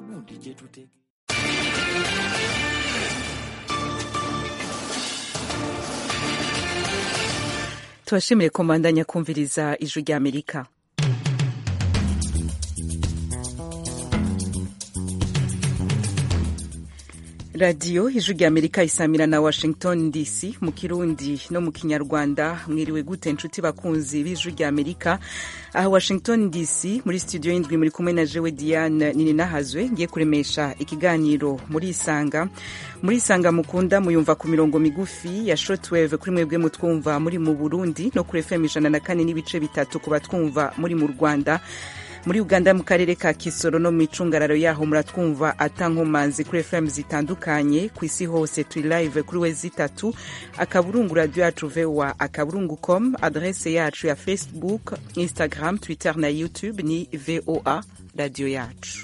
gundi gye tutege. Tubashimire ko mbandanya kumviriza ijwi rya Amerika. Radio ijwi rya Amerika isamira na Washington DC mu Kirundi no mu Kinyarwanda. Mwiriwe gute nshuti bakunzi b'ijwi rya Amerika. Aha Washington DC muri studio y'indwi muri kumwe na jewe Diane Nininahazwe ngiye kuremesha ikiganiro muri Isanga mukunda muyumva ku mirongo migufi ya shortwave kuri mwebwe mutwumva muri mu Burundi no kuri FM 104 n'ibice bitatu ku batwumva muri mu Rwanda. Muri Uganda mu karere ka Kisoro no mu icungararo yaho muratwumva atankomanzi kuri FM zitandukanye. Ku isi hose turi live kuri wezi3 akaburungu radio yacu VOA akaburungu.com. Adresse yacu ya Facebook, Instagram, Twitter na YouTube ni VOA radio yacu.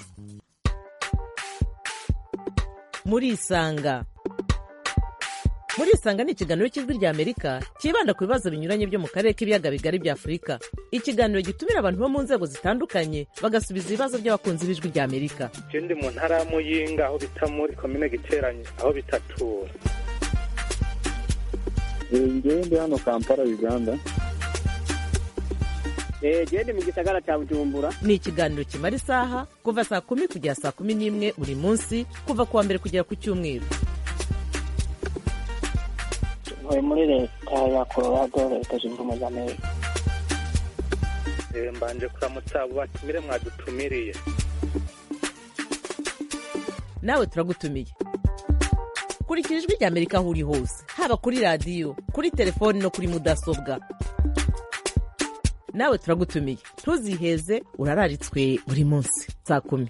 Muri Isanga ni ikiganiro cy'ijwi rya Amerika kibanda ku bibazo binyuranye byo mu karere k'ibiyaga bigari bya Afurika. Ikiganiro gitumira abantu bo mu nzego zitandukanye bagasubiza ibibazo by'abakunzi b'ijwi rya Amerika. Ndi mu ntara ya Muyinga aho bita muri commune Giteranye aho bitatura. Ndi hano Kampala Uganda. Ndi mu gisagara cya Bujumbura. Ni ikiganiro kimara isaha kuva saa 10 kugera saa 11 buri munsi kuva kuwa mbere kugera ku cyumweru. Muri leta ya Colorado leta zunze ubumwe za Amerika. Mbanje kuramutsa abo batumire mwadutumiriye. Nawe turagutumiye. Kurikira ijwi rya Amerika aho uri hose, haba kuri radio, kuri telefone no kuri mudasobwa. Nawe turagutumiye. Ntuziheze urararitswe buri munsi saa 10.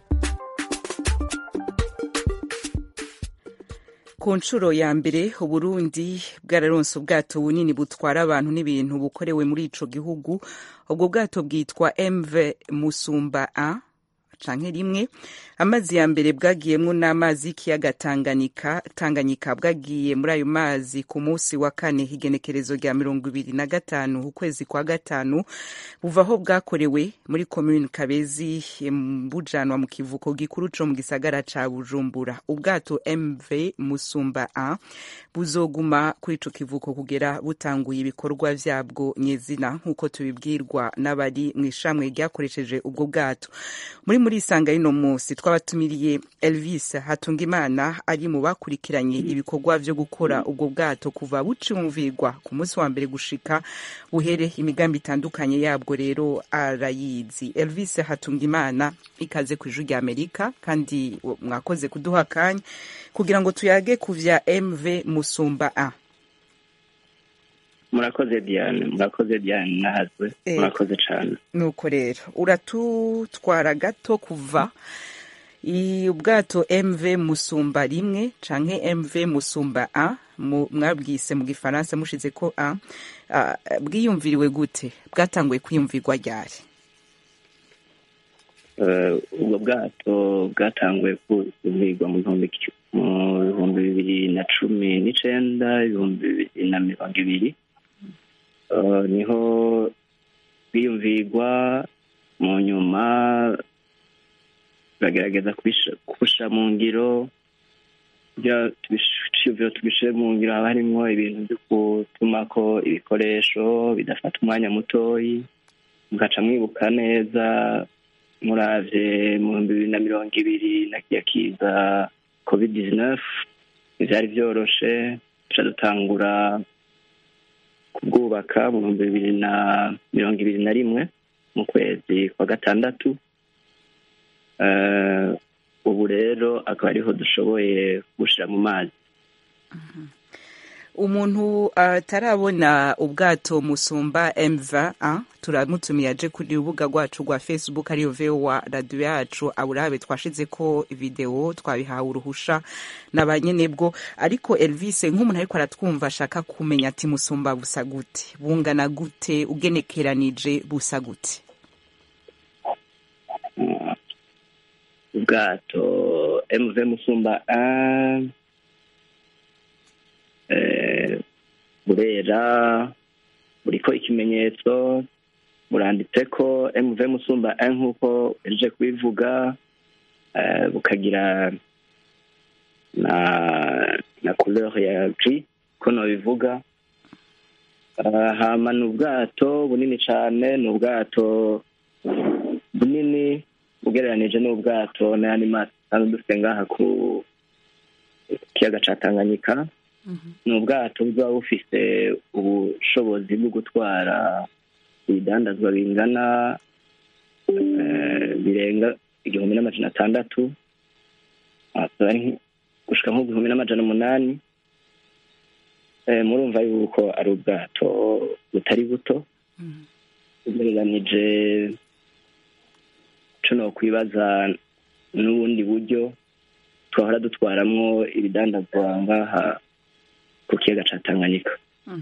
Ku nshuro ya mbere Uburundi bwararonse ubwato bunini butwara abantu n'ibintu bukorewe muri ico gihugu. Ubwo bwato bwitwa MV Musumba 1 canke rimwe. Amazi ya mbere bwagiyemwo n'amazi y'ikiyaga Tanganyika bwagiye muri ayo mazi ku munsi wa 4 higenekerezo rya 25 ukwezi kwa gatanu. Buva aho bwakorewe muri commune Kabezi bujanwa mu kivuko gikuru co mu gisagara ca Bujumbura. Ubwato MV Musumba 1 buzoguma kuri ico kivuko kugera butanguye ibikorwa vyabwo nyezina nkuko tubibwirwa n'abari mwishamwe ryakoresheje ubwo bwato. Muri Isanga ino munsi twabatumiriye Elvis Hatungimana ari mu bakurikiranye ibikorwa vyo gukora ubwo bwato kuva bucumvirwa ku munsi wa mbere gushika buhere imigambi itandukanye yabwo rero arayizi. Elvis Hatungimana ikaze ku ijwi rya Amerika kandi mwakoze kuduha kanya kugira ngo tuyage kuvya MV Musumba 1. Murakoze Diane nahazwe. Murakoze cyane. Nuko rero uratutwara gato kuva ubwato MV Musumba 1 canke MV Musumba 1 mwabwise mu gifaransa mushize ko bwiyumviriwe gute, bwatanguye kwiyumvirwa ryari? Ubwo bwato bwatanguye kuvigwa mu 2019 2020 niho biyumvirwa. Mu nyuma bagerageza kubisha mu ngiro tubishe mu ngiro. Haba harimwo ibintu byo gutumako ibikoresho bidafata umwanya mutoyi, mugaca mwibuka neza muravye mu 2020 nakiya kiza COVID-19 ivyari vyoroshe. Tuca dutangura kubwubaka mu 2021 mu kwezi kwa gatandatu. Ubu rero akaba ariho dushoboye gushira mu mazi. Umuntu atarabona ubwato Musumba MV turamutumiye aje kuri urubuga rwacu rwa Facebook ariyo VOA radio yacu aburabe twashize ko video twabihawe uruhusha n'abanyenebwo. Ariko Elvis nk'umuntu ariko aratwumva ashaka kumenya ati Musumba busa gute, bungana gute, ugenekeranije busa gute? Ubwato MV Musumba 1 burera buriko ikimenyetso buranditse ko MV Musumba 1 nkuko eje kubivuga. bukagira na couleur ya gris ko nobivuga. Hama ni ubwato bunini cyane, ni ubwato bunini ugereranije n'ubwato n'ayandi mazi kandi dufite ngaha ku kiyaga ca Tanganyika. Ni ubwato buba bufise ubushobozi bwo gutwara ibidandazwa bingana birenga 1,600 gushika nko 1,800. Murumva yuko ari ubwato butari buto ugereranije no kwibaza n'ubundi buryo twahora dutwaramwo ibidandazwa ngaha ku kiyaga ca Tanganyika.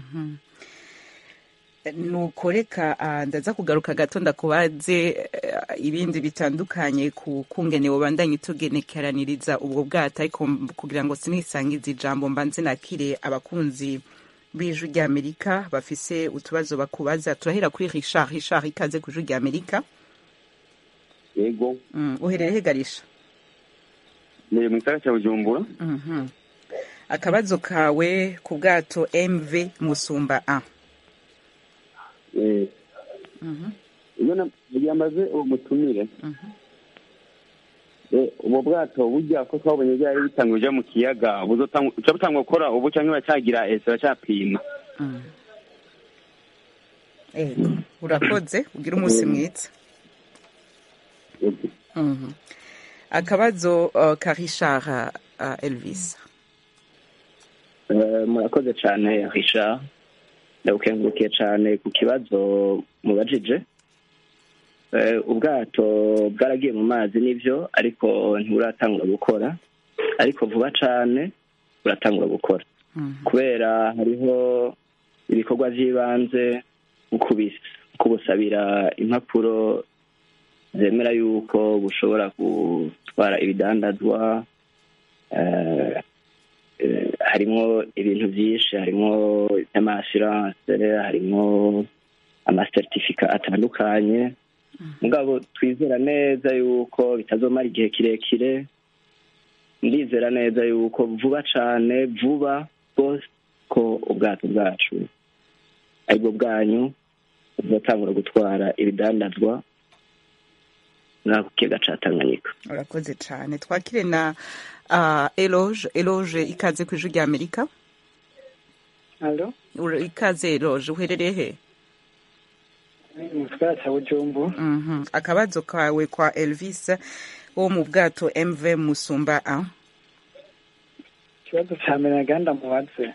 Nuko reka ndaza kugaruka gato ndakubaze ibindi bitandukanye ku kungene wobandanye utugenekeraniriza ubwo bwato, ariko kugira ngo sinisangize ijambo mbanze nakire abakunzi b'Ijwi ry'Amerika bafise utubazo bakubaza. Turahera kuri Richard. Richard, ikaze ku Ijwi ry'Amerika. Yego. Uherereye Garisha? Ni mu gisagara cya Bujumbura. Akabazo kawe ku bwato MV Musumba A. Iyo yamaze umutumire. Ubu bwato burya ko twabonye byari bitanguje mu kiyaga buzotangwa gukora ubu cyangwa bacagira baracapima. Urakoze, ugira umunsi mwiza. Akabazo ka Richard, Elvis. Murakoze cyane Richard, ndagukengurukiye cyane ku kibazo mubajije. Ubwato bwaragiye mu mazi nivyo, ariko ntiburatangura gukora, ariko vuba cyane buratangura gukora kubera hariho ibikorwa by'ibanze kubusabira impapuro zemera yuko bushobora gutwara ibidandazwa. Harimo ibintu byinshi, harimo amassurance, harimo amasertifika atandukanye. Mugabo twizera neza yuko bitazomara igihe kirekire. Ndizera neza yuko vuba cyane, vuba rwose, ko ubwato bwacu aribwo bwanyu buzatangura gutwara ibidandazwa ku kiyaga ca Tanganyika. Urakoze cyane. Twakire na Eloge. Eloge, ikaze ku Ijwi ry'Amerika. Allo? Ikaze Eloge, uherereye he? Mu gisagara cya Bujumbura. Akabazo kawe kwa Elvis wo mu bwato MV Musumba A. Ikibazo cya mbere naganda mubaze.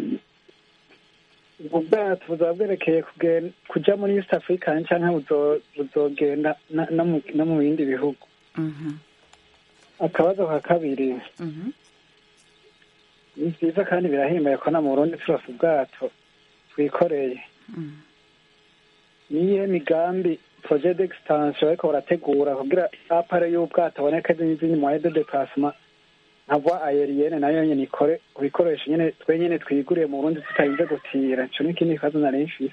Ubwo bwato buzaba bwerekeye kuja muri East Africa cyangwa buzogenda no mu bindi bihugu? Akabazo ka kabiri, ni byiza kandi birahimbaye ko na mu Burundi turose ubwato twikoreye. Niye migambi projet d'extension ariko barategura kugira apare y'ubwato aboneka n'izindi moyens de déplacement nka voie aérienne nayo nyene ikore kubikoresha nyene twenyene twiguriye mu Burundi tutarinze gutira. Ico ni ikindi kibazo nari mfise.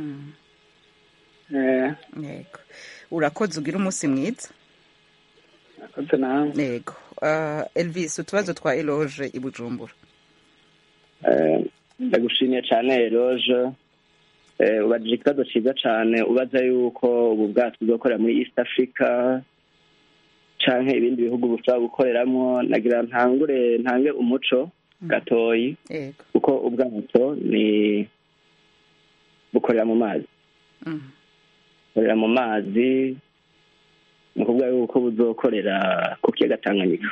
Yego. Urakoze, ugira umunsi mwiza. Urakoze nawe. Yego. Elvis, utubazo twa Eloge i Bujumbura. Ndagushimiye cyane Eloge. Ubajije ikibazo cyiza cyane, ubaza yuko ubu bwato buzokorera muri East Africa canke ibindi bihugu bushobora gukoreramo. Nagira ntange umuco gatoyi, kuko ubwato ni bukorera mu mazi. Bukorera mu mazi ni ukuvuga yuko buzokorera ku kiyaga Tanganyika.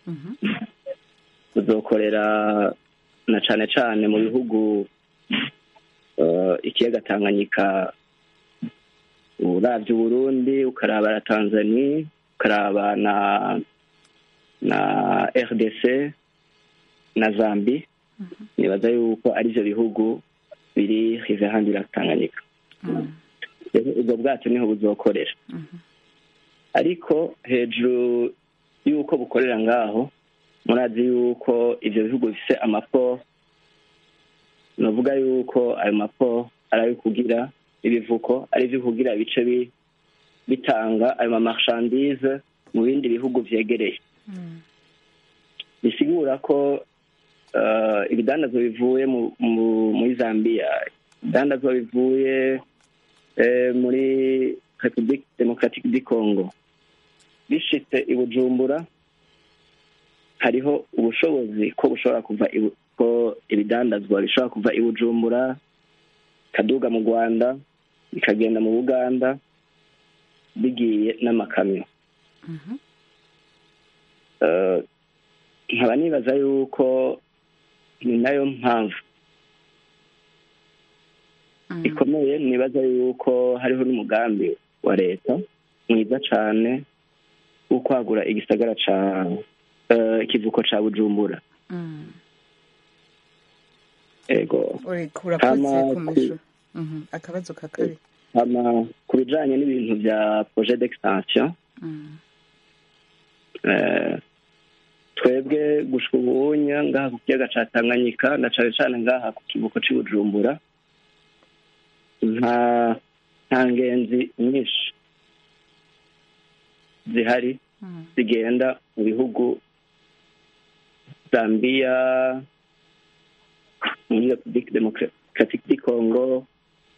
Buzokorera na cane cane mu bihugu ikiyaga Tanganyika, uravye Burundi, ukaraba na Tanzania, ukaraba na RDC na Zambie. Nibaza yuko ari ivyo bihugu biri rive handi la Tanganyika. Ubwo bwato niho buzokorera. Ariko hejuru yuko bukorera ngaho, murazi yuko ivyo bihugu bifise amaport. Novuga yuko ayo maport ari kugira ibivuko, ari byo kugira bice bitanga ayo marchandise mu bindi bihugu vyegereye. bisigura ko ibidandazwa bivuye muri Zambia, ibidandazwa bivuye muri Republique Democratique du Congo bishitse i Bujumbura, hariho ubushobozi ko bushobora kuva ko ibidandazwa bishobora kuva i Bujumbura kaduga mu Rwanda bikagenda mu Buganda bigiye n'amakamyo. Nkaba nibaza yuko ni nayo mpamvu ikomeye, nibaza yuko hariho n'umugambi wa leta mwiza cyane wo kwagura igisagara ca ikivuko ca Bujumbura. Ego akabazo kakari ku bijanye n'ibintu vya projet d'extension, twebwe gushika ubunya ngaha ku kiyaga ca Tanganyika na cane cane ngaha ku kivuko c'i Bujumbura nta ngenzi nyinshi zihari zigenda mu bihugu Zambia, muri Republique Democratique du Congo,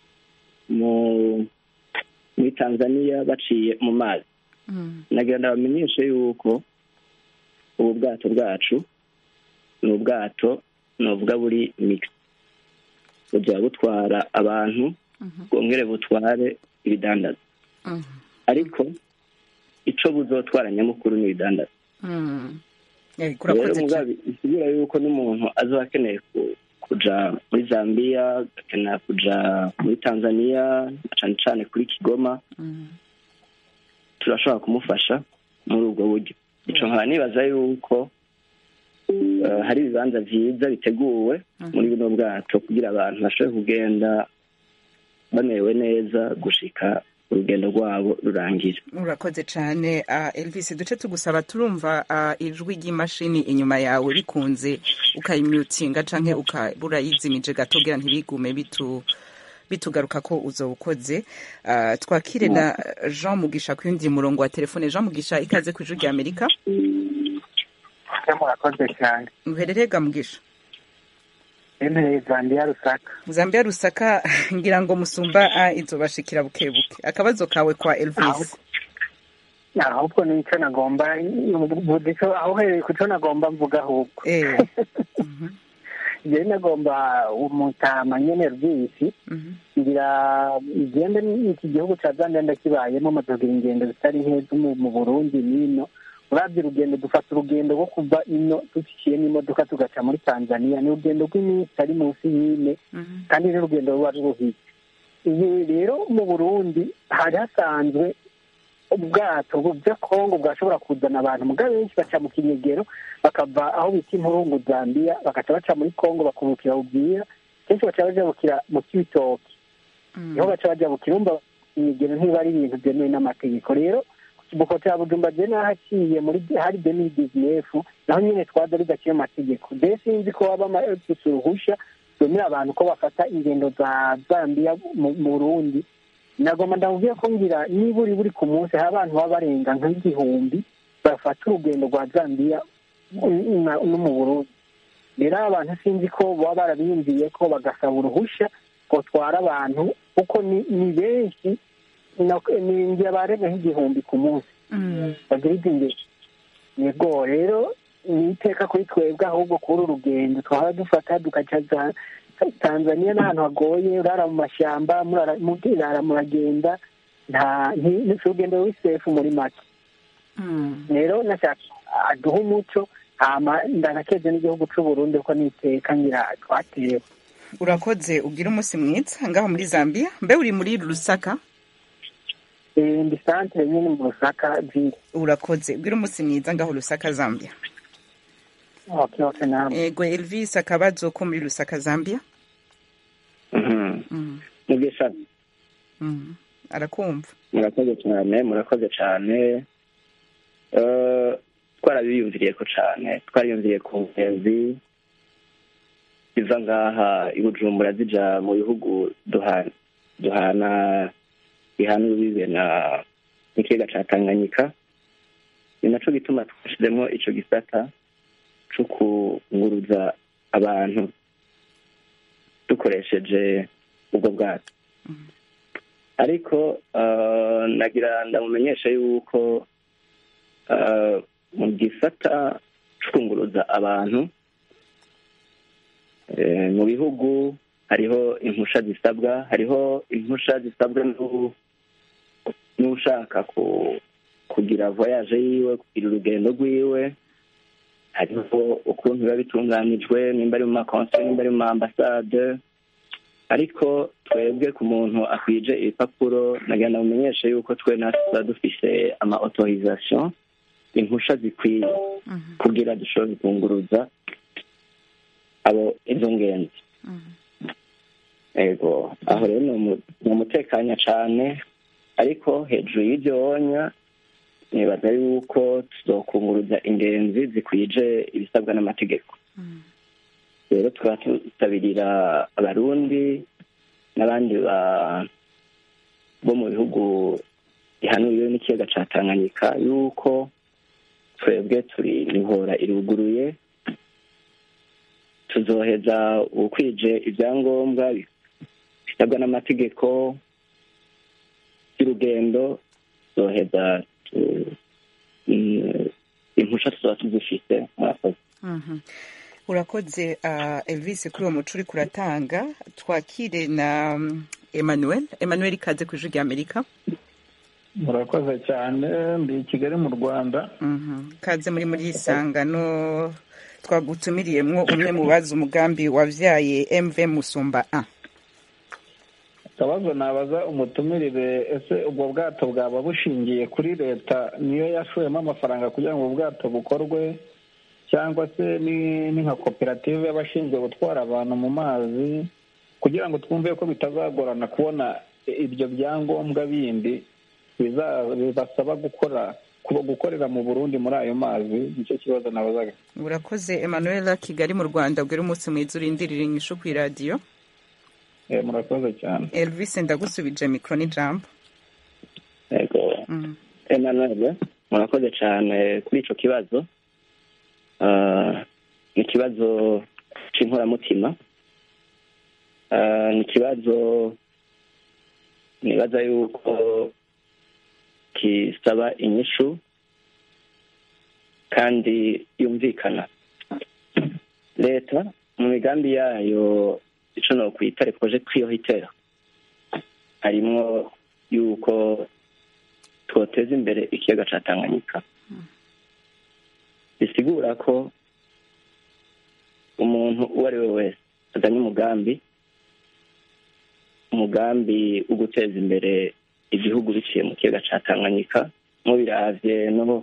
muri Tanzania baciye mu mazi. Nagira ndabamenyeshe yuko ubu bwato bwacu ni ubwato novuga buri mix, buja butwara abantu bwongere butware ibidandaza, ariko ico buzotwara nyamukuru ni ibidandaza. Rero mugabe isigura yuko n'umuntu azoba akeneye kuja muri Zambia, akeneye kuja muri Tanzania, cane cane kuri Kigoma, turashobora kumufasha muri ubwo buryo. Ico nkaba nibaza yuko hari ibibanza vyiza biteguwe muri buno bwato kugira abantu bashobore kugenda bamerewe neza gushika urugendo rwabo rurangira. Urakoze cyane Elvis, duce tugusaba, turumva ijwi ry'imashini inyuma yawe bikunze ukayimyutinga canke ukabura yizimije gato kugira ntibigume bitugaruka ko uzobukoze. Twakire na Jean Mugisha ku yundi murongo wa telefone. Jean Mugisha, ikaze ku ijwi rya Amerika. Murakoze cyane. Uhererega Mugisha? Zambia Rusaka ngira ngo musumba izobashikira bukebuke. Akabazo kawe kwa Elvis. Ahubwo nico nagomba aho hereye kuco nagomba mvuga ahubwo. Je nagomba umutama nyene Elvis ngira igende n'iki gihugu ca Zambia ndakibayemo amadogira ingendo zitari nkeza mu Burundi nino. Uravye urugendo, dufata urugendo rwo kuva ino duciye n'imodoka tugaca muri Tanzania, ni urugendo rw'iminsi ari munsi y'ine, kandi n'urugendo ruba ruruhitse. Ibi rero mu Burundi hari hasanzwe ubwato bwa Kongo bwashobora kuzana abantu muga benshi baca mu Kinyegero bakava aho bita Impurungu Zambia bakaca baca muri Kongo bakubukira Uvira, kenshi baca bajabukira mu Kibitoki, niho baca bajabukira umva Kinyegero ntiba ari ibintu byemewe n'amategeko. Rero ikivuko cya Bujumbura je nahaciye muri hari 2019 naho nyine twadari gaciye amategeko. Mbese nzi ko waba uruhusha rumwe abantu ko bafata ingendo za Zambia mu Burundi. Nagomba ndabwiye ko ngira niba uri ku munsi hari abantu baba barenga nk'igihumbi bafata urugendo rwa Zambia no mu Burundi. Rero abantu sinzi ko baba barabiyumviye ko bagasaba uruhusha ko twara abantu kuko ni benshi, ni ngira barenga nk'igihumbi ku munsi bagira ingendo. Yego rero ni iteka kuri twebwe ahubwo kuri urugendo twaba dufata dukaca Tanzania n'ahantu hagoye, urara mu mashyamba muragenda n'urugendo rw'isefu muri make. Rero nashaka aduha umuco hama ndanakeze n'igihugu c'u Burundi ko niteka ngira twatewe. Urakoze, ugira umunsi mwiza ngaho muri Zambia. Mbe uri muri Lusaka? Ndi santere nyine mu Lusaka vile. Urakoze, ugira umunsi mwiza ngaho Lusaka Zambia. Okay, namwe. Ego Elvis, akabazo ko muri Lusaka Zambia? Mugisha. Arakumva. Murakoze cyane. Twarabiyumviriye ko cyane, twariyumviriye ku ngenzi ziva ngaha i Bujumbura zija mu bihugu duhana urubibe n'ikiyaga ca Tanganyika. Ni naco gituma twashizemo ico gisata cyo kunguruza abantu dukoresheje ubwo bwato. Ariko nagira ndamumenyesha yuko mu gisata cyo kunguruza abantu mu bihugu hariho impusha zisabwa n'ushaka kugira voyage yiwe, kugira urugendo rwiwe. Hariho ukuntu biba bitunganijwe, nimba ari mu makonseri, nimba ari mu ambasade. Ariko twebwe ku muntu akwije ibipapuro, nagira ndamumenyeshe yuko twe natwe tuba dufise ama autorisation, impusha zikwiye kugira dushobore kunguruza izo ngenzi. Ego, aho rero ni umutekanya cyane, ariko hejuru y'ibyo wonya nibaza yuko tuzokunguruza ingenzi zikwije ibisabwa n'amategeko. Rero tukaba tutabirira abarundi n'abandi bo mu bihugu bihanuriwe n'ikiyaga ca Tanganyika yuko twebwe turi mihora iruguruye, tuzoheza ukwije ibyangombwa bisabwa n'amategeko y'urugendo, tuzoheza impusha tuzaba tuzifite. Murakoze. Urakoze Elvis kuri uwo muco uri kuratanga. Twakire na Emmanuel ikaze ku ijwi ry'Amerika. Murakoze cyane, ndi i Kigali mu Rwanda. Kaze muri isangano twagutumiriyemwo umwe mu bazi umugambi wavyaye MV Musumba A. Akabazo nabaza umutumirire, ese ubwo bwato bwaba bushingiye kuri leta niyo yashoyemo amafaranga kugira ngo ubwato bukorwe, cyangwa se ni nka koperative y'abashinzwe gutwara abantu mu mazi, kugira ngo twumve ko bitazagorana kubona ibyo byangombwa bindi bibasaba gukorera mu Burundi muri ayo mazi? Nicyo kibazo nabazaga. Urakoze Emmanuel, Kigali mu Rwanda. Ubwira umunsi mwiza, urindirira inyishu ku radio. Murakoze cyane. Elvis ndagusubije mikro n'ijambo. Yego. Emmanuel, murakoze cyane kuri ico kibazo. Ni ikibazo c'inkoramutima. Ni ikibazo nibaza yuko kisaba inyishu kandi yumvikana. Leta mu migambi yayo ico no kwita projet prioritaire harimwo yuko twoteza imbere ikiyaga ca Tanganyika. Bisigura ko umuntu uwo ari we wese azanye umugambi wo guteza imbere igihugu biciye mu kiyaga ca Tanganyika, mu biravye no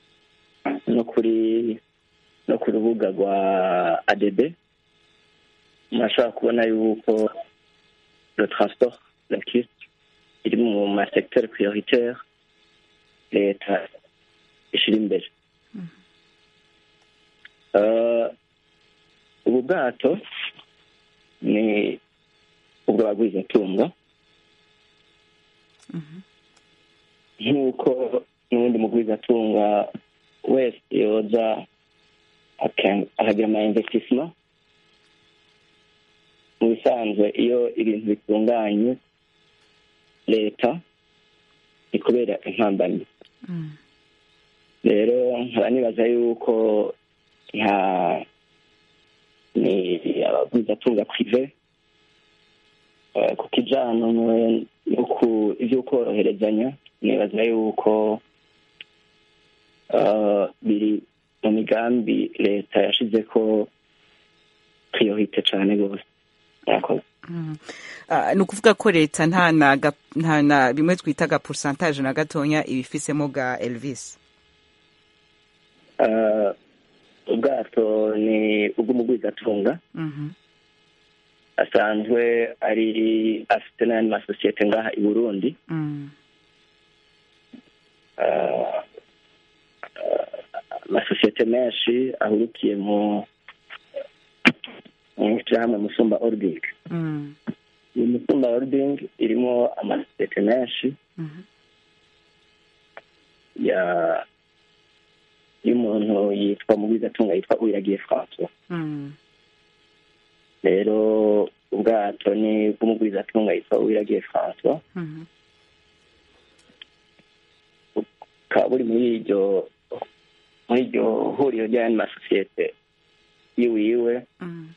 ku rubuga rwa ADB murashobora kubona yuko le transport lacustre iri mu masecteur prioritaire leta ishira imbere. Ubu bwato ni ubw'abagwizatunga nk'uko n'ubundi mugwizatunga wese yoza akagira ama investissement. Mu bisanzwe iyo ibintu bitunganye leta ikubera impambamyi. Rero nkaba nibaza yuko ni abagwizatunga prive ku kijano ivyo koroherezanya, nibaza yuko biri mu migambi leta yashizeko priorite cane gose. Ni ukuvuga ko leta nta na bimwe twita ga pourcentage na gatonya ibifisemo ga Elvis? Ubwato ni ubw'umugwizatunga asanzwe afite n'ayandi masosiyete ngaha i Burundi. Amasosiyete menshi ahurukiye mu hamwe Musumba Holding. Iyi Musumba Holding irimo amasosiyete menshi y'umuntu yitwa mugwizatunga yitwa Uwiragiye François. Rero ubwato ni bw'umugwizatunga yitwa Uwiragiye François. Bukaba buri muri iryo huriro ry'ayandi masosiyete yiwiwe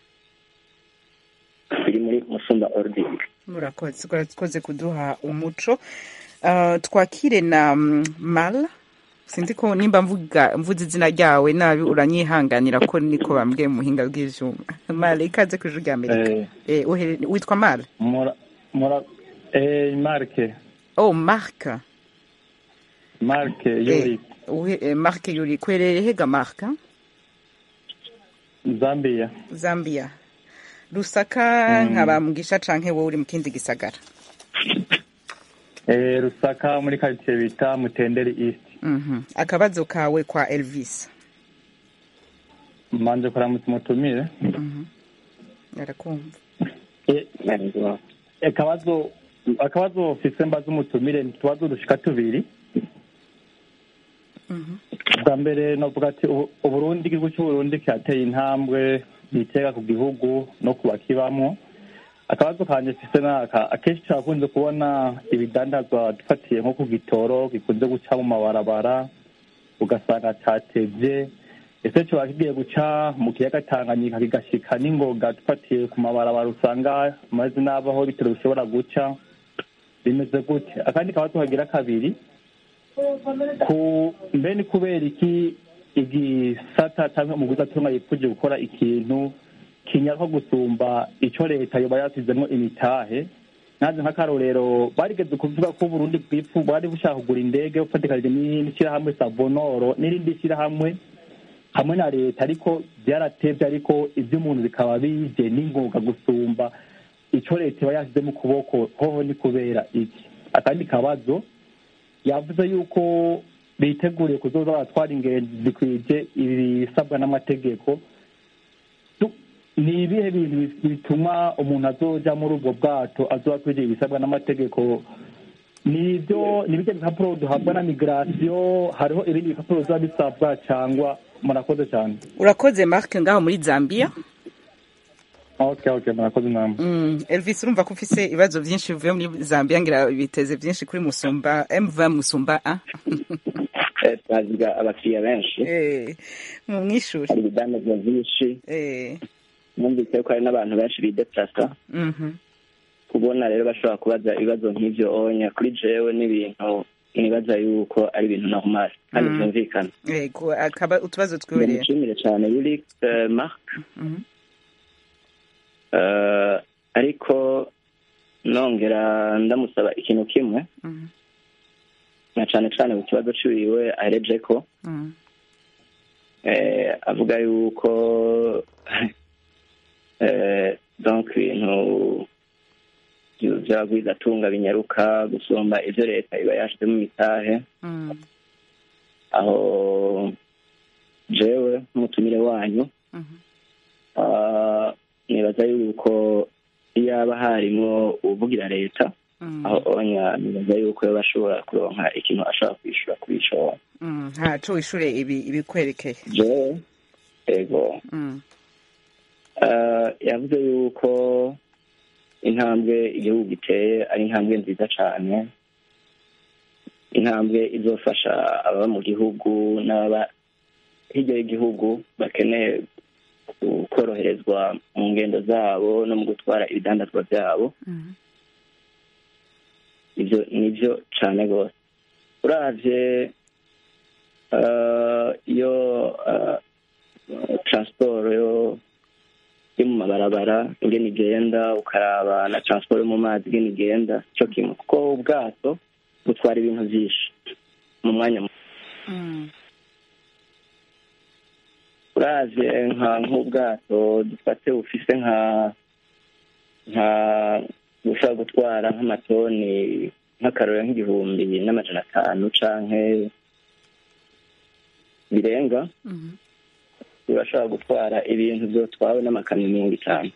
biri muri Musumba Holding. murakoze kuduha umuco. Twakire na Mal, sinzi ko nimba mvuze izina ryawe nabi uranyihanganira ko niko bambwiye mu buhinga bw'ivyuma. Mal, ikaze ku ijwi rya Amerika. Witwa Mal? Marke. Oh, Marke. Marke Yuri. Marke Yuri, kwerere hega Marke? Zambia. Lusaka nkaba mugisha canke wowe uri mu kindi gisagara? Lusaka muri quartier bita Mutenderi East. Akabazo kawe kwa Elvis. Manje kuramutse mutumire. Arakumva. Akabazo ofise mbaza umutumire tubazo dushika tubiri. Bwa mbere novuga ati Uburundi, igihugu cy'Uburundi cyateye intambwe bitega ku gihugu no kubakibamwo. Akabazo kanje fise naka, akenshi turakunze kubona ibidandazwa dufatiye nko ku gitoro gikunze guca mu mabarabara ugasanga catevye, ese cyo bakigiye guca mu kiyaga Tanganyika kigashika n'ingoga dufatiye ku mabarabara usanga amazi nabaho bitero bishobora guca bimeze gute. Akandi kabazo kagira kabiri, mbeni kubera iki igisata cyangwa umugwizatunga yipfuje gukora ikintu kinyako gusumba icyo leta yoba yasizemo imitahe. Naje nk'akarorero barigeze kuvuga ko Burundi bwipfu bari bushaka kugura indege ufatikanije n'ishyirahamwe Savonoro n'irindi shyirahamwe hamwe na leta, ariko byaratevye, ariko ivy'umuntu bikaba bije n'ingoga gusumba icyo leta yoba yasize mu kuboko. Hoho ni kubera iki? Akandi kabazo, yavuze yuko biteguriye kuzoza baratwara ingenzi zikwije ibisabwa n'amategeko. Ni ibihe bintu bituma umuntu azoja muri ubwo bwato azoba kwije ibisabwa n'amategeko? Nibyo nibije bipapuro duhabwa na migration, hariho ibindi bipapuro biba bisabwa cyangwa? Murakoze cyane. Urakoze Mark ngaho muri Zambia. Okay, murakoze namwe. Elvis, urumva ko ufise ibibazo byinshi bivuye muri Zambia, ngira biteze byinshi kuri Musumba Musumba twaziga abakiriya benshi mu mwishuri, hari ibidandazwa byinshi, numvise ko hari n'abantu benshi bideplasa. Kubona rero bashobora kubaza ibibazo nk'ivyo onya kuri jewe n'ibintu nibaza yuko ari ibintu normal kandi byumvikana. Akaba utubazo twibereye. Nshimire cyane Yuri Mark. Ariko nongera ndamusaba ikintu kimwe, na cyane cyane mu kibazo ciwe ahereje ko avuga yuko donc ibintu by'abagwizatunga binyaruka gusumba ivyo leta iba yashizemo imitahe. Aho jewe nk'umutumire wanyu nibaza yuko iyaba harimo uvugira leta aho onya, nibaza yuko yaba ashobora kuronka ikintu ashobora kwishura kuri ico. Ntaco wishure ibikwerekeye jewe. Ego. Yavuze yuko intambwe igihugu giteye ari intambwe nziza cyane, intambwe izofasha ababa mu gihugu n'ababa hirya y'igihugu bakeneye koroherezwa mu ngendo zabo no mu gutwara ibidandazwa byabo. Ibyo nibyo cyane rwose. Uravye iyo transport yo mu mabarabara ingene igenda, ukaraba na transport yo mu mazi ingene igenda, cyo kimwe kuko ubwato butwara ibintu byinshi mu mwanya uravye nk'ubwato dufate ufise nka ushobora gutwara nk'amatoni nk'akarorero nk'igihumbi n'amajana 500 canke birenga, urashobora gutwara ibintu byotwawe n'amakamyo 50.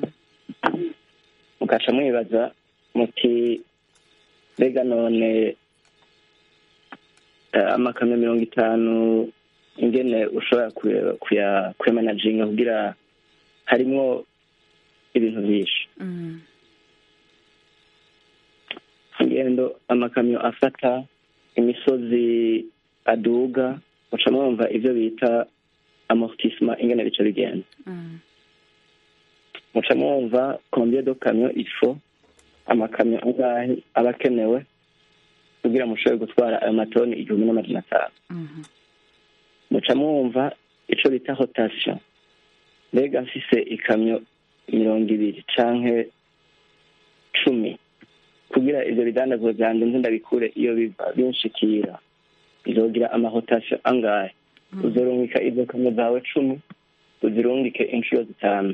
Mugaca mwibaza muti mbega none amakamyo 50 ingene ushobora kuyamanaginga kugira harimwo ibintu byinshi. ingendo amakamyo afata imisozi aduga muca mwumva ivyo bita amortissement ingene bica bigenda. muca mwumva combien de camions il faut, amakamyo angahe aba akenewe kugira mushobore gutwara ayo matoni 1,500. muca mwumva ico bita rotation, mbega mfise ikamyo 200 canke 10 kugira ivyo bidandazwa vyanje nze ndabikure iyo biva binshikira bizogira amarotation angahe. uzorungika izo kamyo zawe 10 uzirungike inshuro 5.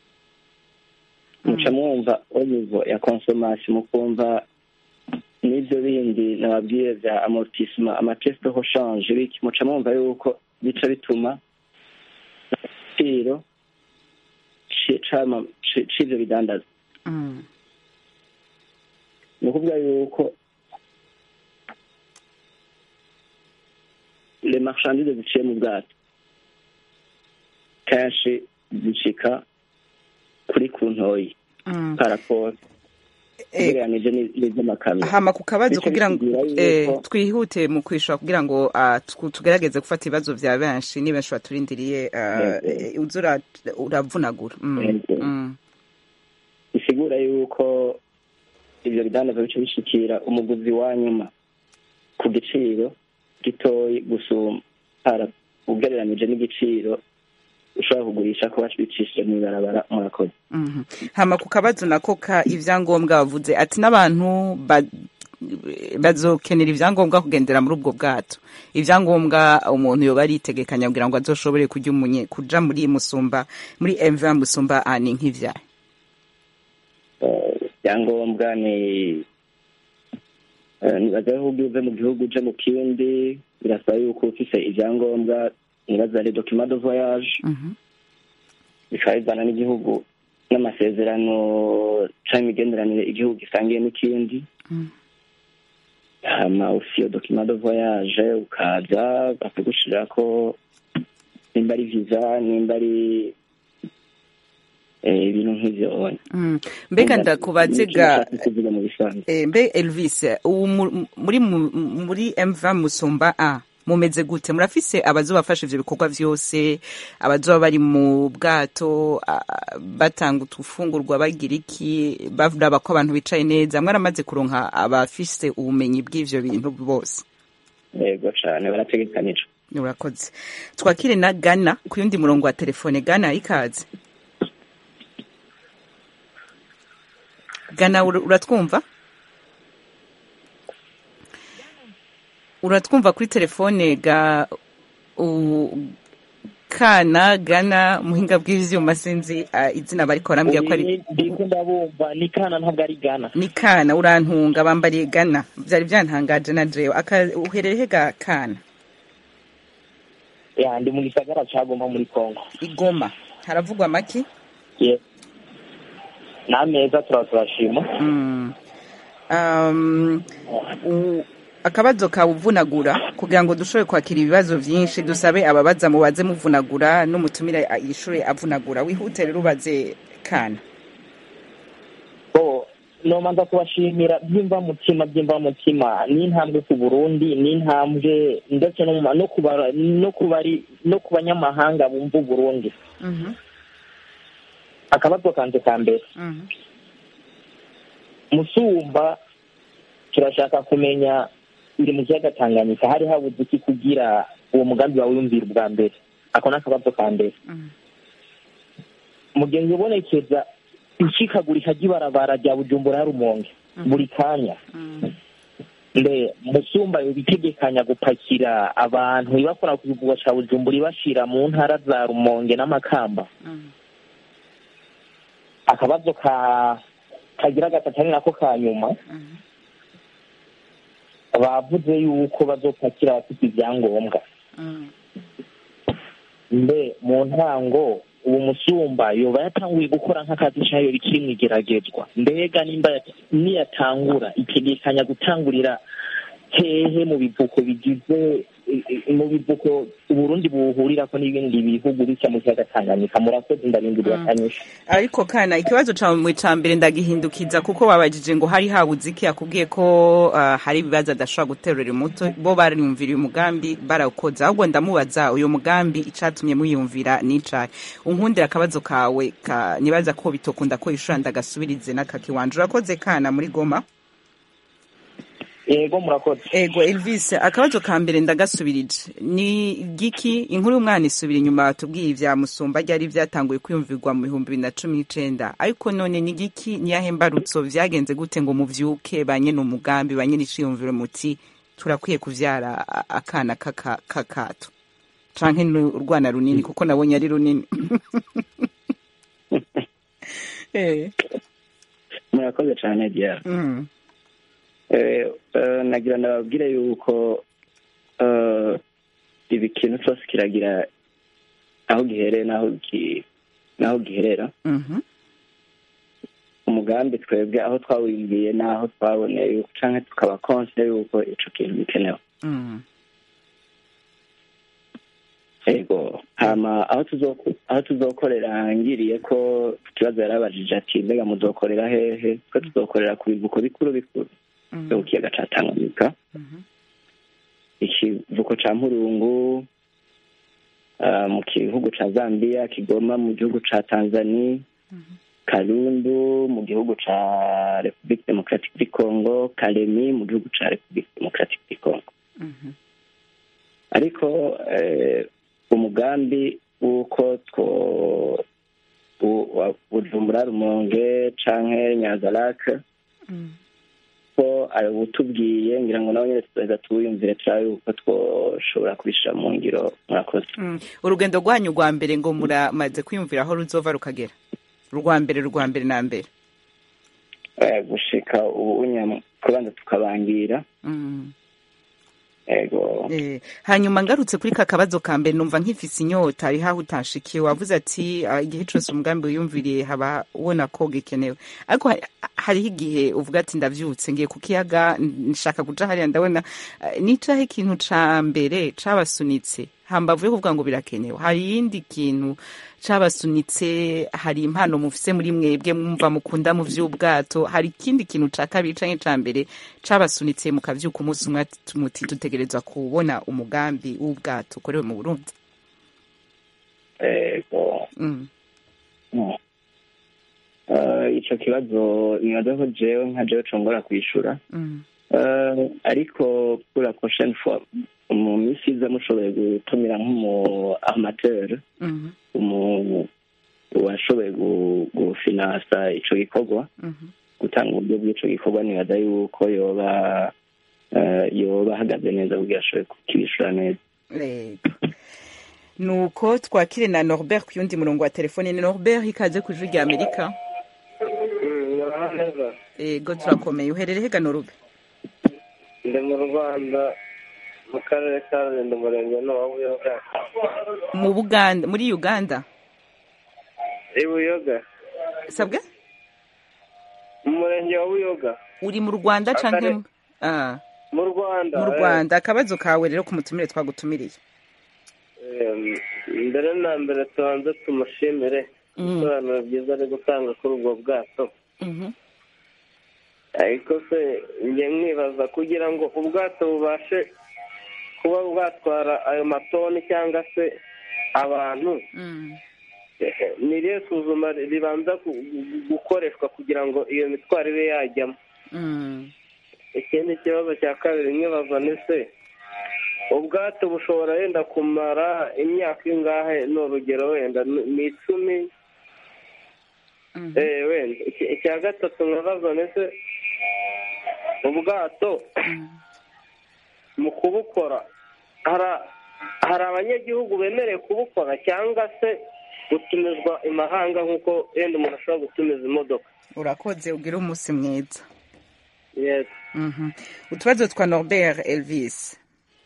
muca mwumva au niveau ya consommation mukumva n'ivyo bindi nababwiye vya amortissement, amapièces de rechange biki, muca mwumva yuko bica bituma igiciro c'ivyo bidandazwa. ni ukuvuga yuko les marchandises ziciye mu bwato kenshi zishika kuri ku ntoyi paraporo ugereranije n'ivy'amakamyo. hama ku kabazo kugira ngo twihute mu kwishura kugira ngo tugerageze gufata ibibazo vya benshi ni benshi baturindiriye uzura uravunagura. bisigura yuko ivyo bidandazwa bica bishikira umuguzi wa nyuma ku giciro gitoyi gusumba ugereranije n'igiciro ushobora kugurisha ko bacicishije mw'ibarabara. murakoze. hama ku kabazo nako ka ivyangombwa bavuze ati n'abantu bazokenera ivyangombwa kugendera muri ubwo bwato. ivyangombwa umuntu yoba aritegekanya kugira ngo azoshobore kuja muri Musumba, muri MV Musumba ani nk'ivyaye. ivyangombwa ni nibaza aho ugize mu gihugu uje mu kindi birasaba yuko ufise ivyangombwa nibaza les documents de voyage bikaba bivana n'igihugu n'amasezerano canke imigenderanire igihugu gisangiye n'ikindi. hama ufise document de voyage ukaza bakagushirako nimba ari visa nimba ari ibintu nk'ivyo. mbega ndakubaziga mbe Elvis muri MV Musumba A mumeze gute? murafise abazobafasha ivyo bikorwa vyose, abazoba bari mu bwato batanga utufungurwa bagira iki, baraba ko abantu bicaye neza? mwaramaze kuronka abafise ubumenyi bw'ivyo bintu bose? yego cane barategekanijwe. urakoze. twakire na Gana ku yundi murongo wa telefone. Gana ikaze. Gana uratwumva? uratwumva kuri telefone ga Kana Gana muhinga bw'ivyuma sinzi izina bariko barambwira ko ari ndiko ndabumva. ni Kana ntabwo ari Gana. ni Kana urantunga bambariye Gana vyari vyantangaje na jewe. uhereye ga Kana? ya ndi mu gisagara ca Goma muri Kongo. Igoma haravugwa maki? n'ameza turashima. akabazo kawuvunagura kugira ngo dushobore kwakira ibibazo vyinshi dusabe ababaza mubaze muvunagura n'umutumira yishure avunagura. wihute rero ubaze Kana. nomanza kubashimira byimva mutima n'intambwe ku Burundi, n'intambwe ndetse no ku banyamahanga bumva Burundi. akabazo kanje ka mbere, Musumba turashaka kumenya iri mu kiyaga Tanganyika hari habuze iki kugira uwo mugambi wawe wiyumvira ubwa mbere? ako n'akabazo ka mbere. mugenzi ubonekeza ishikagurika ry'ibarabara rya Bujumbura ya Rumonge buri kanya. mbe Musumba yobitegekanya gupakira abantu ibakora ku kivugo ca Bujumbura ibashira mu ntara za Rumonge n'Amakamba? akabazo kagira gatatu nako ka nyuma, bavuze yuko bazopakira abafite ivyangombwa. mbe mu ntango ubu Musumba yoba yatanguye gukora nk'akazi cayo bikiri mw'igeragezwa? mbega nimba niyatangura itegekanya gutangurira hehe mu bivuko bigize mu bivuko uburundi buhurirako n'ibindi bihugu bica mu kiyaga Tanganyika. Murakoze, ndarindiriye akanyisha. Ariko kana ikibazo cawe ca mbere ndagihindukiza kuko babajije ngo hari habuze iki, yakubwiye ko hari ibibazo adashobora guterura umuto, bo bariyumvira uyu mugambi barawukoze, ahubwo ndamubaza uyu mugambi icatumye muyumvira n'icahe. Unkundira akabazo kawe nibaza ko bitokunda ko ishura ndagasubirize n'akakiwanje. Urakoze kana muri Goma. Ego murakoze. Ego Elvis, akabazo ka mbere ndagasubirije ni giki inkuru y'umwana isubira inyuma tubwiye ivya Musumba ryari vyatanguye kwiyumvirwa mu 2019, ariko none ni giki niyahe mbarutso vyagenze gute ngo muvyuke banye n'umugambi banye n'iciyumviro muti turakwiye kuvyara akana kakato canke urwana runini kuko nabonye ari runini. Murakoze cyane Diara. Nagira nababwire yuko ibi kintu cyose kiragira aho gihereye naho giherera. Umugambi twebwe aho twawingiye naho twaboneye yuko canke tukaba konse yuko ico kintu bikenewe. Ego hama aho tuzokorera ngiriye ko ikibazo yarabajije ati mbega muzokorera hehe? Twe tuzokorera ku bivuko bikuru mu kiyaga ca Tanganyika, ikivuko ca Mpurungu mu gihugu ca Zambia, Kigoma mu gihugu ca Tanzania, Kalundu mu gihugu ca Republique Democratique du Congo, Kalemi mu gihugu ca Republique Democratique du Congo. Ariko umugambi wuko Bujumbura, Rumonge canke Nyanza-Lac ko arabutubwiye ngira ngo nawe nyine tuza tuwiyumvire turabe uko twoshobora kubishira mu ngiro. Murakoze. Urugendo rwanyu rwa mbere ngo muramaze kwiyumvira aho ruzova rukagera? Rwa mbere na mbere gushika ubu kubanza tukabangira. Ego. Hanyuma ngarutse kuri kakabazo ka mbere numva nk'ifise inyota ari haho utashikiye, wavuze ati igihe cyose umugambi wiyumviriye haba ubona ko gikenewe, ariko hariho igihe uvuga ati ndavyutse ngiye ku kiyaga nshaka kuja hariya ndabona nicahe ikintu ca mbere cabasunitse hambavu yo kuvuga ngo birakenewe, hari yindi kintu cabasunitse, hari impano mufise muri mwebwe mwumva mukunda mu vy'ubwato, hari ikindi kintu ca kabiri canke ca mbere cabasunitse mukavyuka umunsi umwe muti dutegerezwa kubona umugambi w'ubwato ukorewe mu Burundi? Ego. Ico kibazo nibaza ko jewe nka jewe congora kwishura. Ariko pour la prochaine fois mu misi iza mushoboye gutumira nk'umu amateur washoboye gufinansa ico gikorwa, gutanga uburyo bw'ico gikorwa, nibaza yuko yoba ahagaze neza kugira ashobore kukibishura neza. Nuko twakire na Norbert ku yundi murongo wa telefone. Ni Norbert, ikaze ku Ijwi rya Amerika. Ego turakomeye. Uherereye hega Norbert? Ndi mu Rwanda mu karere ka Rulindo, umurenge wa Buyoga. Mu Buganda, muri Uganda? Buyoga. Sabwe? Mu murenge wa Buyoga. Uri mu Rwanda canke? Mu Rwanda. Mu Rwanda. Akabazo kawe rero kumutumire twagutumiriye. Mbere na mbere tubanze tumushimire ibisobanuro byiza ari gutanga kuri ubwo bwato. Ariko se njye mwibaza kugira ngo ubwato bubashe kuba bwatwara ayo matoni cyangwa se abantu, ni irihe suzuma ribanza gukoreshwa kugira ngo iyo mitwaro ibe yajyamo? Ikindi kibazo cya kabiri mwibaza ni se ubwato bushobora wenda kumara imyaka ingahe? Ni urugero wenda ni 10. Wenda icya gatatu mwibaza ni se ubwato mu kubukora hari abanyagihugu bemerewe kubukora cyangwa se gutumizwa imahanga nk'uko wenda umuntu ashobora gutumiza imodoka? Urakoze, ugira umunsi mwiza. Yes. Utubazo twa Norbert. Elvis.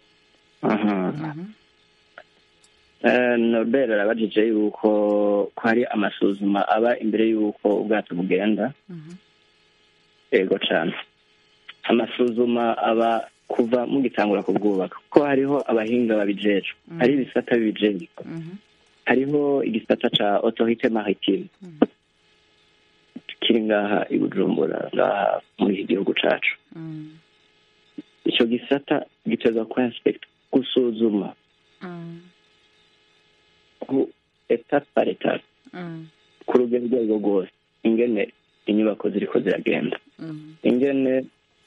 Norbert arabajije yuko hari amasuzuma aba imbere yuko ubwato bugenda. Ego cyane. Amasuzuma aba kuva mugitangura kubwubaka kuko hariho abahinga babijejwe hari ibisata bibijejwe hariho igisata ca autorité maritime kiri ngaha i Bujumbura ngaha muri iki gihugu cacu ico gisata giteza ku inspect gusuzuma ku étape par étape ku rugero rwego rwose ingene inyubako ziriko ziragenda ingene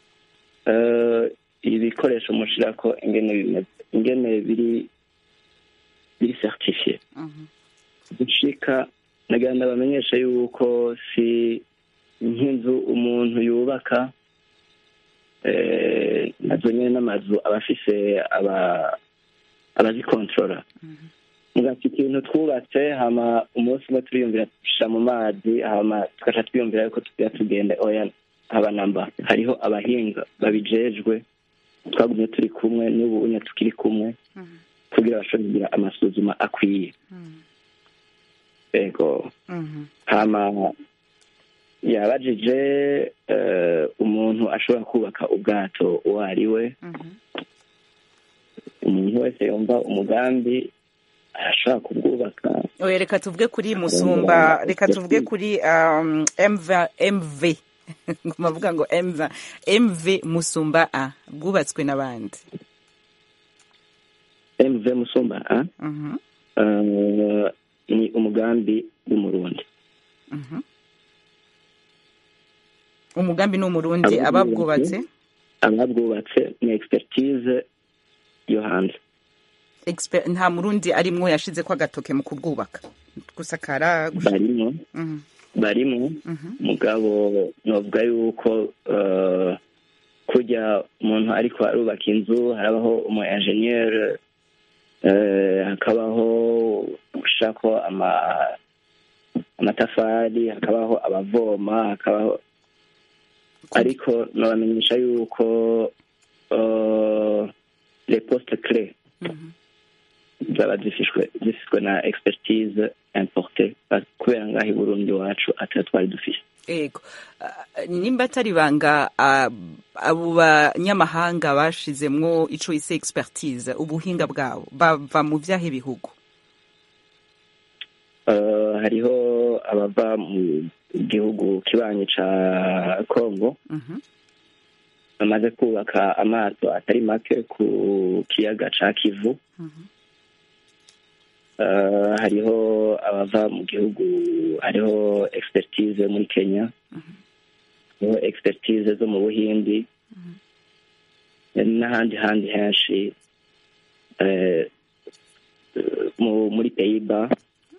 ibikoresho mushirako ingene bimeze ingene biri certifié gushika naganda bamenyesha yuko si nk'inzu umuntu yubaka nazo nyene n'amazu abafise abazikontorora mugati ikintu twubatse hama umunsi umwe turiyumvira tusha mu mazi hama tugaca twiyumvira yuko tugira tugende oya haba namba hariho abahinga babijejwe twagumye turi kumwe n'ubu unya tukiri kumwe kugira bashobore kugira amasuzuma akwiye ego hama yabajije umuntu ashobora kubaka ubwato uwo ari we umuntu wese yumva umugambi arashobora kubwubaka reka tuvuge kuri Musumba reka tuvuge kuri MV bavuga ngo MV Musumba A bwubatswe n'abandi MV Musumba A ni umugambi w'umurundi umugambi ni umurundi ababwubatse ni expertise yo hanze nta murundi arimwo yashize ko agatoke mu kubwubaka gusakara barimo mugabo novuga yuko kujya umuntu ariko arubaka inzu harabaho umu ingénieur hakabaho gushako amatafari hakabaho abavoma hakabaho ariko nabamenyesha yuko les postes clés zaba zifishwe na expertise importée kubera ngaho i Burundi wacu atari twari dufise ego nimba atari banga abo banyamahanga bashizemwo ico ise expertise ubuhinga bwabo bava mu vyahe bihugu hariho abava mu gihugu kibanyi ca Congo bamaze kubaka amato atari make ku kiyaga ca Kivu hariho abava mu gihugu hariho expertise muri Kenya hariho expertise zo mu Buhindi n'ahandi henshi muri Pays-Bas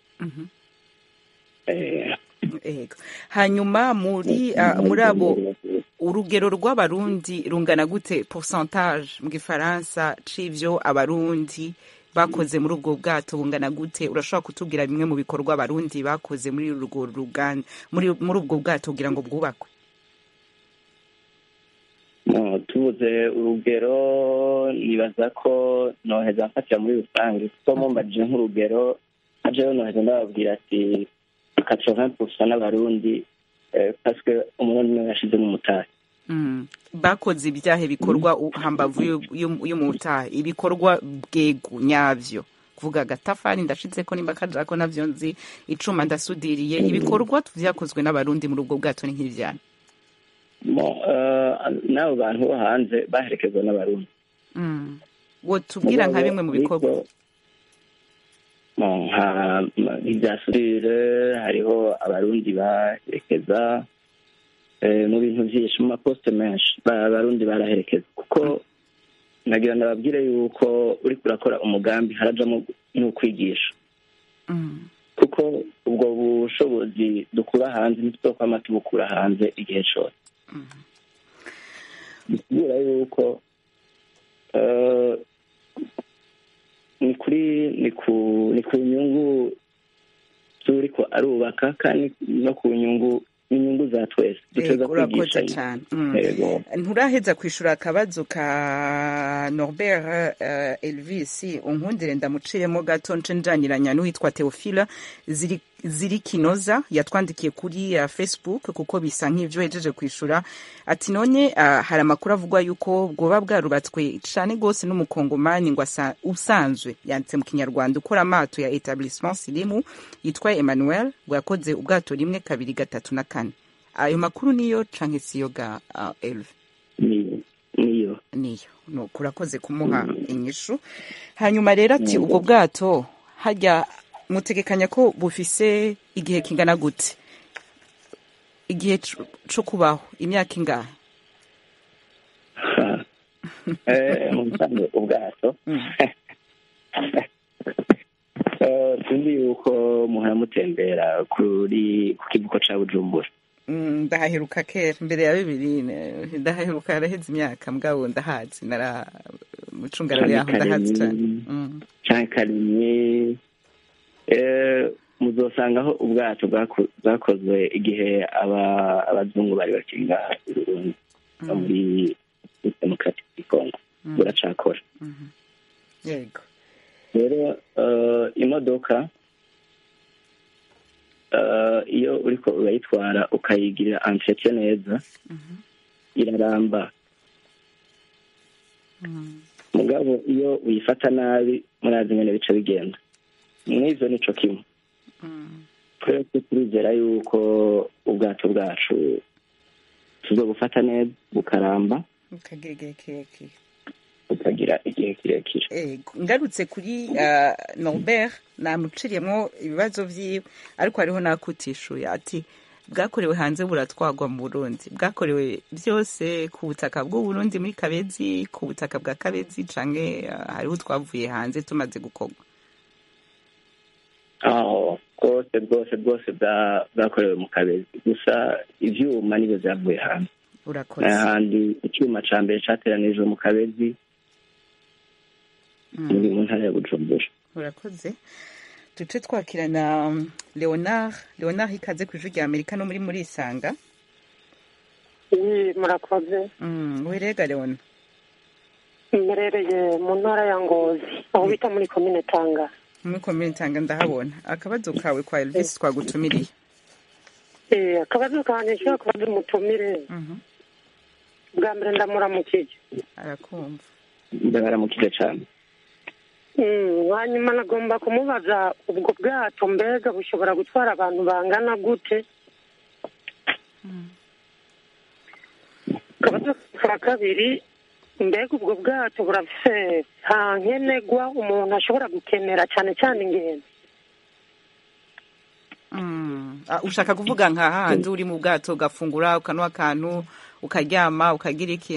hanyuma muri abo urugero rw'abarundi rungana gute pourcentage mu gifaransa c'ivyo abarundi bakoze muri ubwo bwato bungana gute urashobora kutubwira bimwe mu bikorwa abarundi bakoze muri urwo ruganda muri ubwo bwato kugira ngo bwubakwe tubuze urugero nibaza ko noheza mfatira muri rusange kuko mumbajije nk'urugero ajeho noheza ndababwira ati 80% n'abarundi parce que umurundi niwe yashizemo umutahe bakoze ibyahe bikorwa hambavu y'umutahe ibikorwa bwego nyavyo kuvuga agatafari ndashize ko nimba kajako navyo nzi icuma ndasudiriye ibikorwa vyakozwe n'abarundi muri ubwo bwato ni nk'ivyana n'abo bantu bo hanze baherekezwa n'abarundi wotubwira nka bimwe mu bikorwa nk'ivyasudire hariho abarundi baherekeza mu bintu vyinshi mu maposte menshi abarundi baraherekeza kuko nagira ndababwire yuko uriko urakora umugambi harajamo n'ukwigisha kuko ubwo bushobozi dukura hanze ntituzokwama tubukura hanze igihe cose bisigura yuko ni ku nyungu z'uriko arubaka kandi no ku nyungu inyungu za twese duteza kwigisha cyane. Nturaheza kwishura akabazo ka Norbert Elvis unkundire ndamuciremo gato nce njaniranya n'uwitwa Theophile ziri kinoza yatwandikiye kuri Facebook kuko bisa nk'ivyo hejeje kwishura ati none hari amakuru avugwa yuko bwoba bwarubatswe cyane gose n'umukongomani ngo usanzwe yanditse mu kinyarwanda ukora amato ya Etablissement Silimu yitwa Emmanuel ngo yakoze ubwato rimwe kabiri gatatu na kane. Ayo makuru niyo canke siyo ga Elve? Niyo no kurakoze kumuha inyishu. Hanyuma rero ati ubwo bwato hajya mutegekanya ko bufise igihe kingana gute? Igihe cyo kubaho imyaka ingahe? Musanzwe ubwato tundi yuko muhora mutembera ku kivuko ca Bujumbura. Ndahaheruka kera mbere ya 2000 ndahaheruka araheze imyaka mugabo ndahazi nara mucungara yaho ndahazi cyane cyane karimye muzosangaho ubwato bwakozwe igihe abazungu bari bakinga muri Democratic Congo buracakora. Yego rero imodoka iyo uriko urayitwara ukayigirira entretien neza iraramba mugabo iyo uyifata nabi murazi ngene bica bigenda mw'ivyo nico kimwe twese turizera yuko ubwato bwacu tuzobufata neza bukaramba ukagira igihe kirekire. Ngarutse kuri Norbert namuciriyemo ibibazo vyiwe ariko hariho nakutishuye ati bwakorewe hanze buratwagwa mu Burundi bwakorewe byose ku butaka bw'u Burundi muri Kabezi ku butaka bwa Kabezi canke hariho twavuye hanze tumaze gukorwa? Bwose bwakorewe mu Kabezi gusa ivyuma nibyo vyavuye hanze. Urakoze. Ahandi icyuma ca mbere cateranijwe mu Kabezi muri mu ntara ya Bujumbura. Urakoze. Tuce twakirana Leonard ikaze ku ijwi rya Amerika no muri Isanga. Murakoze. Wirega Leona? Mmerereye mu ntara ya Ngozi aho bita muri komine Tanga. Muri komine Tanga ndahabona. Akabazo kawe kwa Elvis twagutumiriye. Akabazo kanje nshaka kubaza umutumire. Bwa mbere ndamuramukije. Arakumva. Ndabaramukije cyane. Hanyuma nagomba kumubaza ubwo bwato mbega bushobora gutwara abantu bangana gute? Akabazo ka kabiri mbega ubwo bwato burafise nta nkenegwa umuntu ashobora gukenera cyane cyane ingenzi? Ushaka kuvuga nka handi uri mu bwato ugafungura ukanwa akantu ukaryama ukagira iki?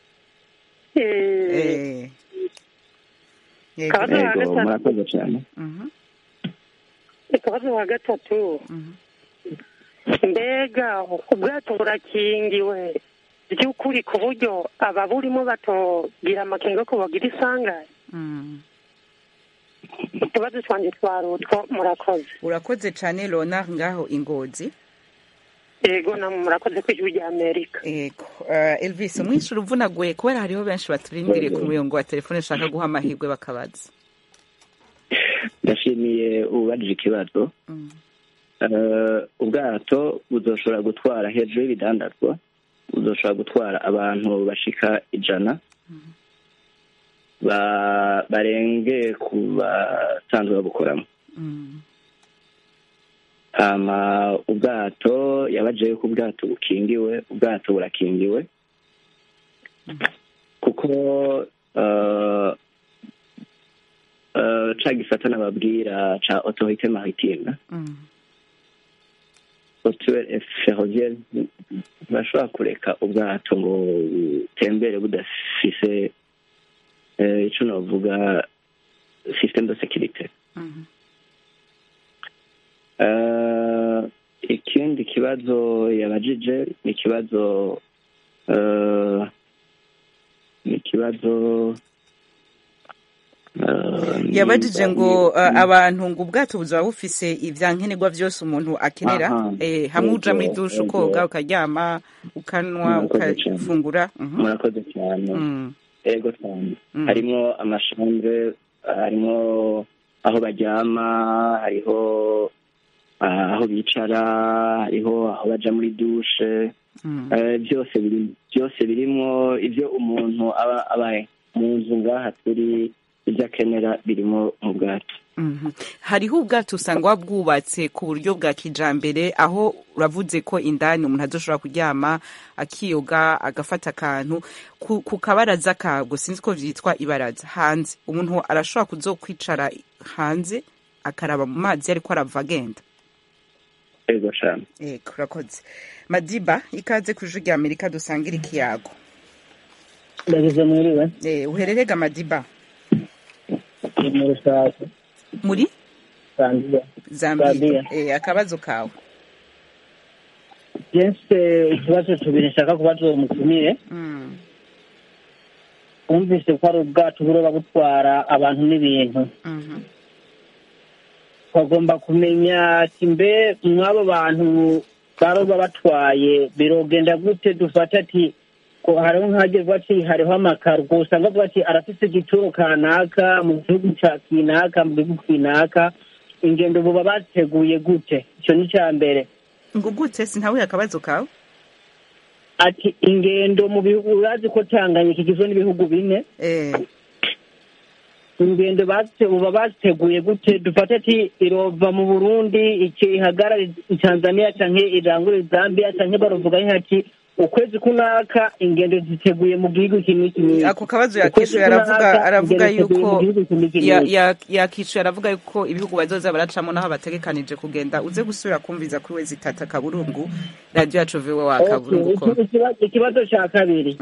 Murakoze cyane. Akabazo ka gatatu mbega ubwato burakingiwe by'ukuri ku buryo ababurimo batogira amakenga ko bagira isangane? Utubazo twanjye twarutwo. Murakoze. Urakoze cyane Leonard ngaho Ingozi. Yego namwe murakoze ku ijwi rya Amerika. Yego Elvis umwishura uvunaguye kubera hariho benshi baturindiriye ku murongo wa telefone ushaka guha amahirwe bakabaza. Ndashimiye ubajije ikibazo. Ubwato buzoshobora gutwara hejuru y'ibidandazwa buzoshobora gutwara abantu bashika 100 barenge ku basanzwe babukoramo. Ubwato yabajeyo ku bwato bukingiwe ubwato burakingiwe kuko ca gisata nababwira ca autorité maritime autorité ferroviaire bashobora kureka ubwato ngo butembere budafise ico novuga système de sécurité. Ikindi kibazo yabajije ni ikibazo yabajije ngo abantu ngo ubwato buzaba bufise ivyankenerwa vyose umuntu akenera hamwe uja muri dushe ukoga ukaryama ukanwa ukafungura. Murakoze cyane. Ego cyane. Harimo amashambre, harimo aho baryama, hariho aho bicara, hariho aho baja muri dushe. byose birimo ibyo umuntu aba abaye mu nzu ngaha turi, ibyo akenera birimo mu bwato. Hariho ubwato usanga wabwubatse ku buryo bwa kijambere, aho uravuze ko indani umuntu azoshobora kuryama akiyoga agafata akantu ku kabaraza kabwo, sinzi ko vyitwa ibaraza, hanze umuntu arashobora kuzokwicara hanze akaraba mu mazi ariko arava agenda. Ego cyane. Ego, urakoze. Madiba, ikaze ku Ijwi rya Amerika dusangira ikiyago. Ndageze mwiriwe. Uhererega Madiba? Mu Rusaka. Muri? Zambia. Akabazo kawe. Jense ikibazo tubiri nshaka kubaza umutumire. Umvise ko ari ubwato buroba butwara abantu n'ibintu. Bagomba kumenya ati mbe mwabo bantu baroba batwaye birogenda gute, dufata ati ko hariho nk'agiye bati hariho amakargo usanga bati arafise igituro kanaka mu gihugu ca kinaka mu gihugu kinaka, ingendo buba bateguye gute? Ico ni ca mbere. Ngo gute sintawe akabazo kawe? Ati ingendo mu bihugu, urazi ko Tanganyika igizwe n'ibihugu bine. Ingendo uba bateguye gute, dufata ati irova mu Burundi iki ihagarara Tanzania canke irangure Zambia canke barovuga ati ukwezi kunaka ingendo ziteguye mu gihugu kimwe. Ako kabazo yakishuye aravuga yuko yakishuye aravuga yuko ibihugu bazoza baracamo naho bategekanije kugenda. Uze gusubira kumviza kuri wezi tata Kaburungu radio yacu vewe wa Kaburungu ko. Ikibazo ca kabiri.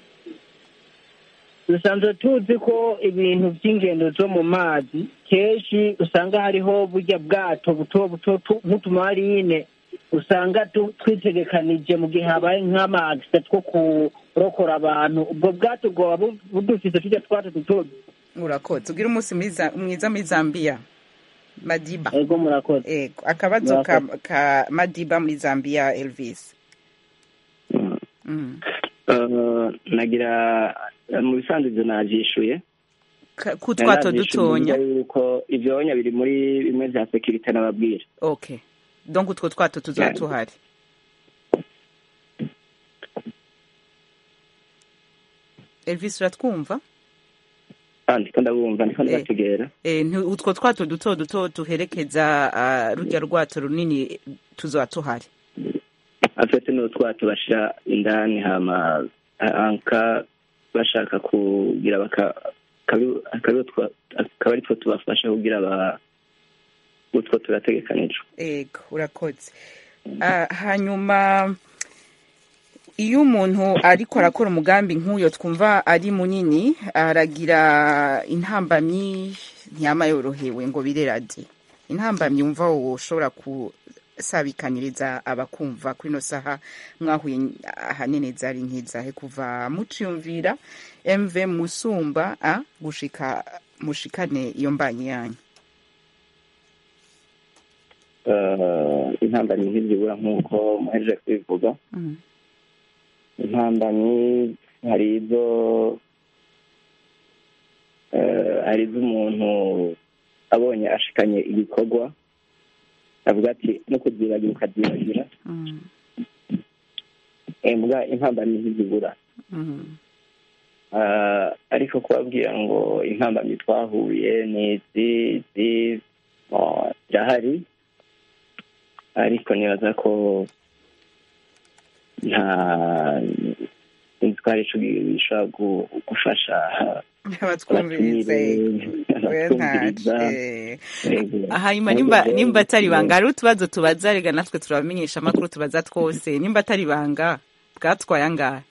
Dusanzwe tuzi ko ibintu by'ingendo zo mu mazi kenshi usanga hariho burya bwato buto buto nk'utumarine usanga twitegekanije mu gihe habaye nk'amagisa two kurokora abantu. Ubwo bwato bwoba budufise tujya twato duto. Urakoze, ugira umunsi mwiza muri Zambia Madiba. Ego murakoze. Ego, akabazo ka Madiba muri Zambia Elvis. Nagira mu bisanzwe ibyo nabyishuye ku twato dutonya yuko ibyonya biri muri bimwe bya security nababwira. Okay, donc utwo twato tuzoba tuhari. Elvis uratwumva? Ndiko ndabumva, ndiko ndategera. Utwo twato duto tuherekeza rujya rwato runini tuzoba tuhari. Afite no twato bashira indani hama anka bashaka kugira akabari two tubafasha kugira utwo turategekanijwe. Ego, urakoze. Hanyuma iyo umuntu ariko arakora umugambi nk'uyo twumva ari munini, aragira intambamyi ntiyama yorohewe ngo birerade. Intambamyi umva wowe ushobora sabikaniriza abakumva kuri no saha mwahuye ahanene zari nkizahe kuva muciyumvira MV Musumba gushika mushikane iyo mbanye yanyu? Intambamyi nk'izibura nk'uko muhejeje kubivuga. Intambamyi hari izo umuntu abonye ashikanye igikorwa avuga ati no kuzibagira ukazibagira. Mbwa intambamyi ntizibura. Ariko kubabwira ngo intambamyi twahuye ni izi zirahari, ariko nibaza ko nta twari bishobora gufasha abatwumviriza. Hanyuma nimba atari banga, hari utubazo tubaza rega natwe turabamenyesha amakuru tubaza twose. Nimba atari banga bwatwaye angahe?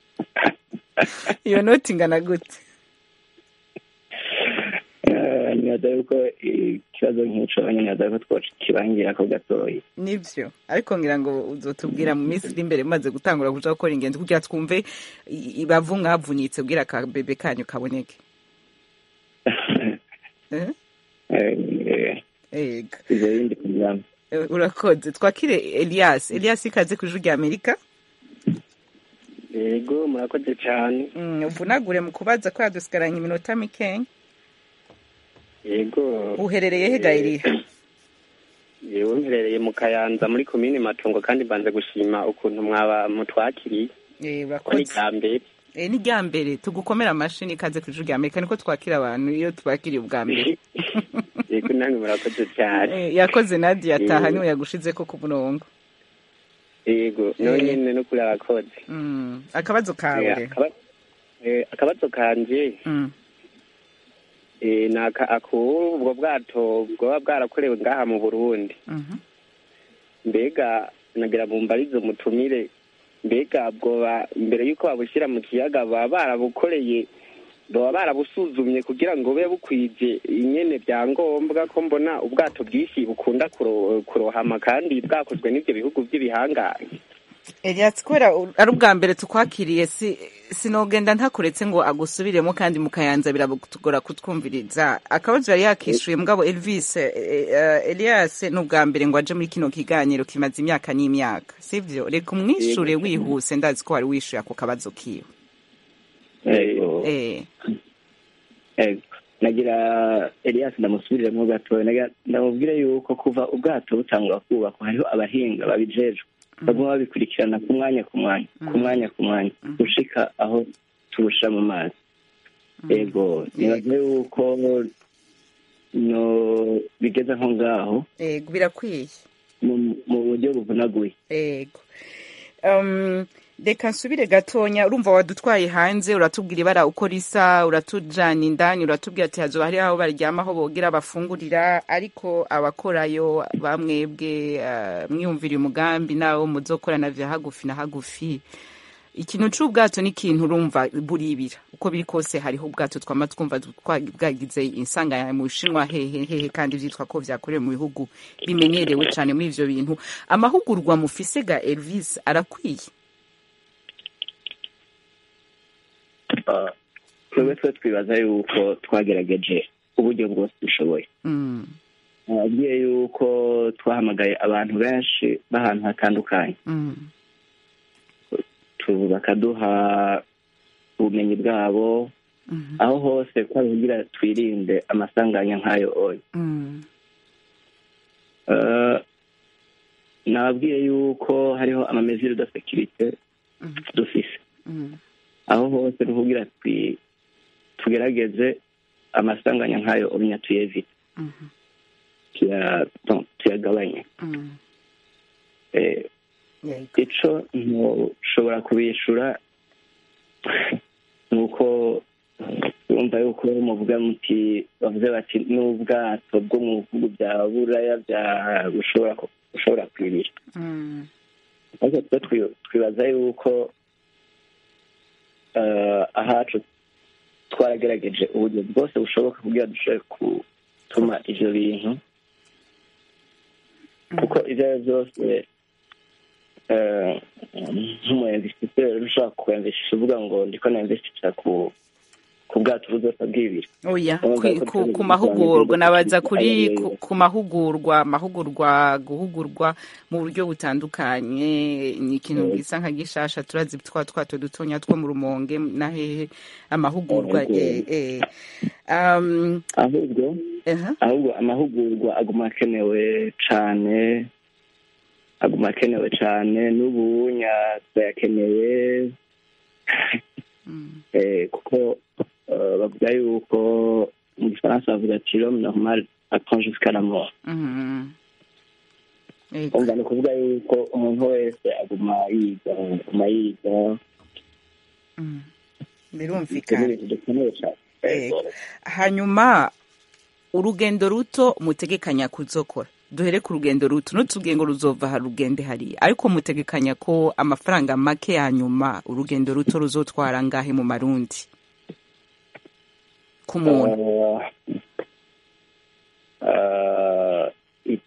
Iyo noti ingana gute? nibaza yuko ikibazo nk'ico nibaza ko twokibangira ko gatoyi. Nivyo ariko ngira ngo uzotubwira mu minsi iri imbere mumaze gutangura kuja gukora ingendo kugira twumve ibavu mwavunitse kugira akabebe kanyu kaboneke. Urakoze. Twakire Elias ikaze ku Ijwi rya Amerika. Yego murakoze cyane. Uvunagure mu kubaza ko yadusigaranye iminota mikenya. Yego. Uherereye he Gairi? Yewe mherereye mu Kayanza muri komine Matongo kandi banze gushima ukuntu mwaba mutwakiriye. Urakoze. Ni rya mbere tugukomera amashini ikaze ku Ijwi rya Amerika niko twakira abantu iyo twakiriye ubwa mbere. Yego nange murakoze cyane. Yakoze Nadia ataha niwe yagushizeko ku murongo. Yego none no kuri abakozi. Akabazo kawe. Akabazo kanje. Ubwo bwato bwoba bwarakorewe ngaha mu Burundi. Mbega nagira bumbarizo mutumire mbega bwoba mbere yuko babushyira mu kiyaga baba barabukoreye baba barabusuzumye kugira ngo bube bukwije inyene byangombwa ko mbona ubwato bwinshi bukunda kurohama kandi bwakozwe n'ibyo bihugu by'ibihangange. Elias kubera ari ubwa mbere tukwakiriye sinogenda ntakuretse ngo agusubiremo kandi mu Kayanza birabugora kutwumviriza. Akabazo yari yakishuye mugabo Elvis Elias n'ubwa mbere ngo aje muri kino kiganiro kimaze imyaka n'imyaka sivyo reka umwishure wihuse ndazi ko wari wishuye ako kabazo kiwe. Nagira Elias ndamusubiremo gatoya ndamubwire yuko kuva ubwato butangura kubakwa hariho abahinga babijejwe baguma babikurikirana ku mwanya gushika aho turusha mu mazi. Yego nibaze yuko no bigeze nko ngaho. Yego birakwiye mu buryo buvunaguye. Yego reka nsubire gatonya urumva wadutwaye hanze uratubwira ibara uko risa uratujana indani uratubwira ati hazoba hari aho baryamaho bogira bafungurira ariko abakorayo bamwebwe mwiyumvira umugambi nawo muzokorana vya hagufi na hagufi. Ikintu c'ubwato ni ikintu urumva buribira uko biri kose hariho ubwato twama twumva bwagize insanganya mu Bushinwa hehe kandi vyitwa ko vyakorewe mu bihugu bimenyerewe cane muri ivyo bintu. Amahugurwa mufise ga Elvis arakwiye? Twebwe twibaza yuko twagerageje uburyo bwose dushoboye. Agiye yuko twahamagaye abantu benshi b'ahantu hatandukanye bakaduha ubumenyi bwabo aho hose kugira twirinde amasanganya nk'ayo oyo. Nababwiye yuko hariho amamezire de sécurité dufise aho hose kugira tugerageze amasanganya nk'ayo onya tuyevite tuyagabanye. Ico ntushobora kubishura nuko urumva yuko muvuga muti bavuze bati n'ubwato bwo mu bihugu bya Buraya ushobora kwibira. Ariko twibaza yuko ahacu twaragerageze uburyo bwose bushoboka kugira dushobore gutuma ivyo bintu kuko ivyo byose nk'umuinvestisseur ushobora kuinvestisha uvuga ngo ndiko nainvestisha ku bwato buzosa bw'ibiri. Oya ku mahugurwa nabaza kuri ku mahugurwa guhugurwa mu buryo butandukanye ni ikintu gisa nka gishasha turazi twato dutonya two mu Rumonge na hehe amahugurwa ahubwo amahugurwa aguma akenewe cane n'ubunya twayakeneye kuko bavuga yuko mu Gifaransa bavuga ati l'homme normal apprend jusqu'à la mort. Umva ni ukuvuga yuko umuntu wese aguma yiga birumvikana. Hanyuma urugendo ruto mutegekanya kuzokora duhere ku rugendo ruto n'utubwiye ngo ruzova harugende hariya ariko mutegekanya ko amafaranga make ya nyuma urugendo ruto ruzotwara ngahe mu Marundi ku muntu?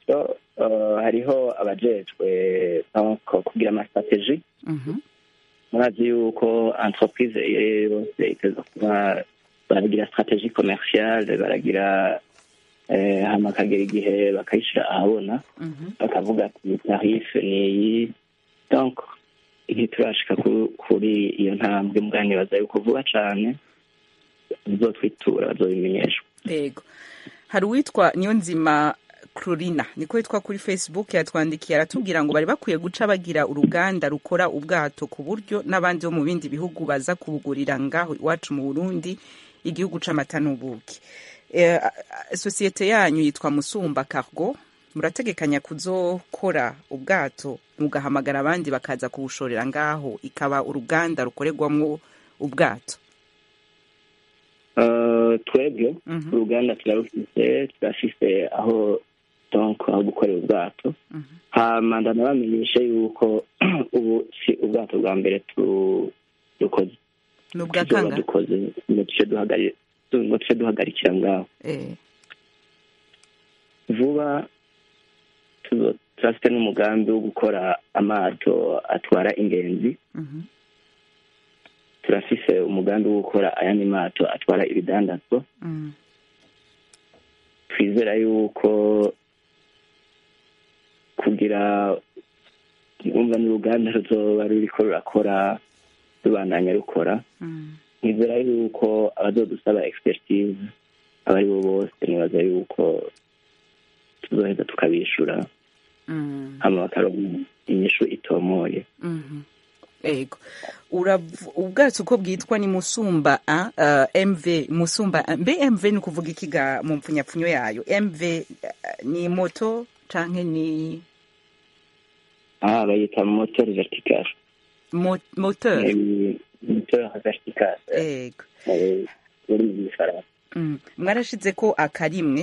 hariho abajejwe kugira amastrategie murazi yuko entreprise yose iteza kuba baragira strategie commerciale baragira hama kagera igihe bakayishira ahabona bakavuga ati tarife niyi donc igihe turashika kuri iyo ntambwe mugani baza yuko vuba cane bizotwitura bazobimenyeshwa. Yego, hari uwitwa Niyonzima Crorina niko yitwa kuri Facebook, yatwandikiye aratubwira ngo bari bakwiye guca bagira uruganda rukora ubwato ku buryo n'abandi bo mu bindi bihugu baza kubugurira ngaho iwacu mu Burundi, igihugu c'amata n'ubuki. Societe yanyu yitwa Musumba Cargo, murategekanya kuzokora ubwato mugahamagara abandi bakaza kubushorera ngaho ikaba uruganda rukorerwamwo ubwato? Twebwe uruganda turafise aho donc aho gukorera ubwato. Hama ndanabamenyeshe yuko ubu si ubwato bwa mbere dukoze n'ubwa kanga dukoze ngo duhagarikira ngaho. Vuba turafite n'umugambi wo gukora amato atwara ingenzi. Turafise umugambi wo gukora ayandi mato atwara ibidandazwa. Twizera yuko kugira umva n'uruganda ruzoba ruriko rurakora rubandanya rukora. Twizera yuko abazodusaba expertise abari bo bose nibaza yuko tuzoheza tukabishura hama bakaronka inyishu itomoye. Ego, ubwato uko bwitwa ni Musumba MV Musumba mbe MV ni kuvuga ikiga mu mpfunyapfunyo yayo? MV ni moto canke ni bayita moteur vertical. Moteur vertical. Ego. Mwarashize ko akarimwe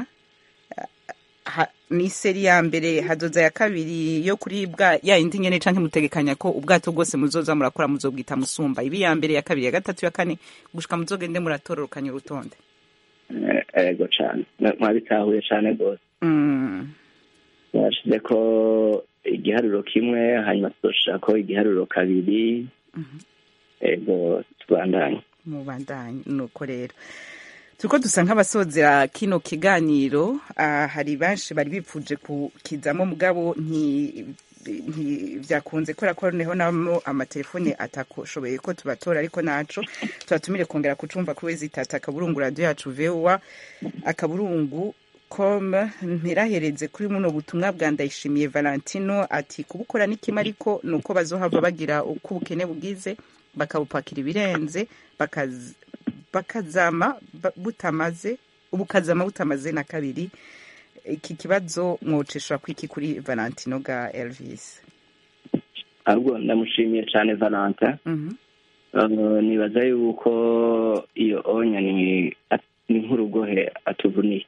ni seri ya mbere, hazoza ya kabiri yo kuri bwa ya indi nyene canke mutegekanya ko ubwato bwose muzoza murakora muzobwita Musumba, ibi ya mbere ya kabiri ya gatatu ya kane gushika muzogende muratororokanya urutonde? Ego cane, mwabitahuye cane gose. Mwashize ko igiharuro kimwe hanyuma tuzoshirako igiharuro kabiri. Ego tubandanye mubandanye. Nuko rero turiko dusa nk'abasozera kino kiganiro. Hari benshi bari bipfuje kukizamo mugabo vyakunze ko neho namo amatelefone atakoshoboye ko tubatora, ariko naco tubatumire kongera kucumva kuri wezitata akaburungu radio yacu VOA akaburungu com. Ntirahereze kuri muno butumwa bwa Ndayishimiye Valentino ati kubukora nikima ariko nuko bazohava bagira uko ubukene bugize bakabupakira ibirenze bakazama butamaze na kabiri. Iki kibazo mwoceshwa kwiki kuri Valentino ga Elvis? Ahubwo ndamushimiye cyane Valentin. Nibaza yuko iyo onya ni nk'urugohe atuvuniye,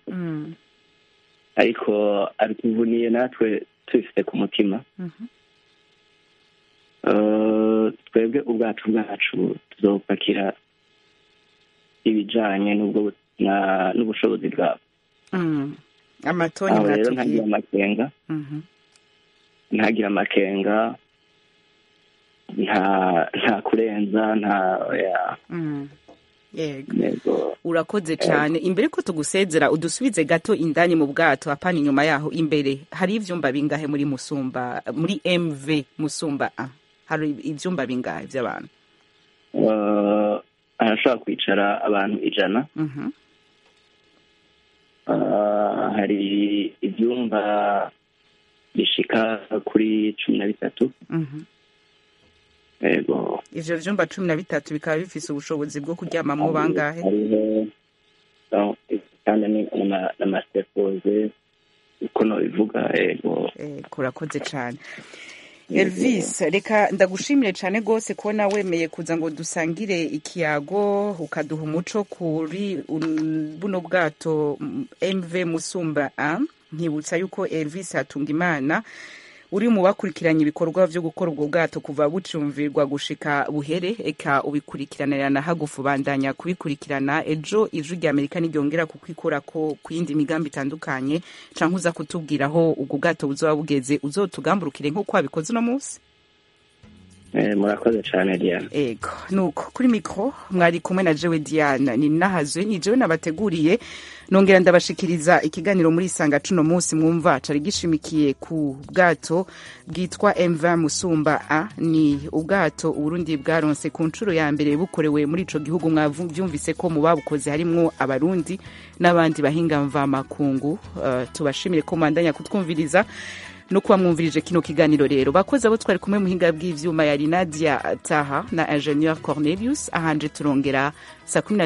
ariko atuvuniye natwe tubifite ku mutima. Twebwe ubwacu bwacu tuzopakira ibijanye n'ubushobozi bwabo. Amatoni rero ntagira amakenga nta kurenza Yego, urakoze cyane. Imbere ko tugusezera udusubize gato indani mu bwato, apana inyuma yaho. Imbere hari ivyumba bingahe muri Musumba, muri MV Musumba hari ivyumba bingahe by'abantu? Arashobora kwicara abantu 100. Hari ivyumba bishika kuri 13. Ego, ivyo vyumba 13 bikaba bifise ubushobozi bwo kuryamamwo bangahe? kandi n'amastepoze uko nobivuga. Ego, kurakoze cyane Elvis. Reka ndagushimire cyane gose kubona wemeye kuza ngo dusangire ikiyago ukaduha umuco kuri buno bwato MV Musumba. Nkibutsa yuko Elvis Hatungimana uri mu bakurikiranye ibikorwa vyo gukora ubwo bwato kuva bucumvirwa gushika buhere, eka ubikurikiranira hagufu, bandanya kubikurikirana. Ejo ijwi rya Amerika n'iryongera kukwikora ko kuyindi migambi itandukanye, canke uza kutubwiraho ubwo bwato buzoba bugeze, uzotugamburukire nk'uko wabikoze uno munsi. Murakoze cyane Diana. Ego nuko kuri mikro mwari kumwe na jewe Diana ni nahazwe, ni jewe nabateguriye nongera ndabashikiriza ikiganiro muri Isanga cuno munsi. Mwumva cari gishimikiye ku bwato bwitwa MV Musumba A, ni ubwato Uburundi bwaronse ku ncuro ya mbere bukorewe muri ico gihugu. Mwavyumvise ko mu babukoze harimwo abarundi n'abandi bahinga mva makungu. Tubashimire ko mandanya kutwumviriza no kuba mwumvirije kino kiganiro. Rero bakoze abo twari kumwe muhinga bw'ivyuma yari Nadia Taha na Ingenieur Cornelius, ahanje turongera saa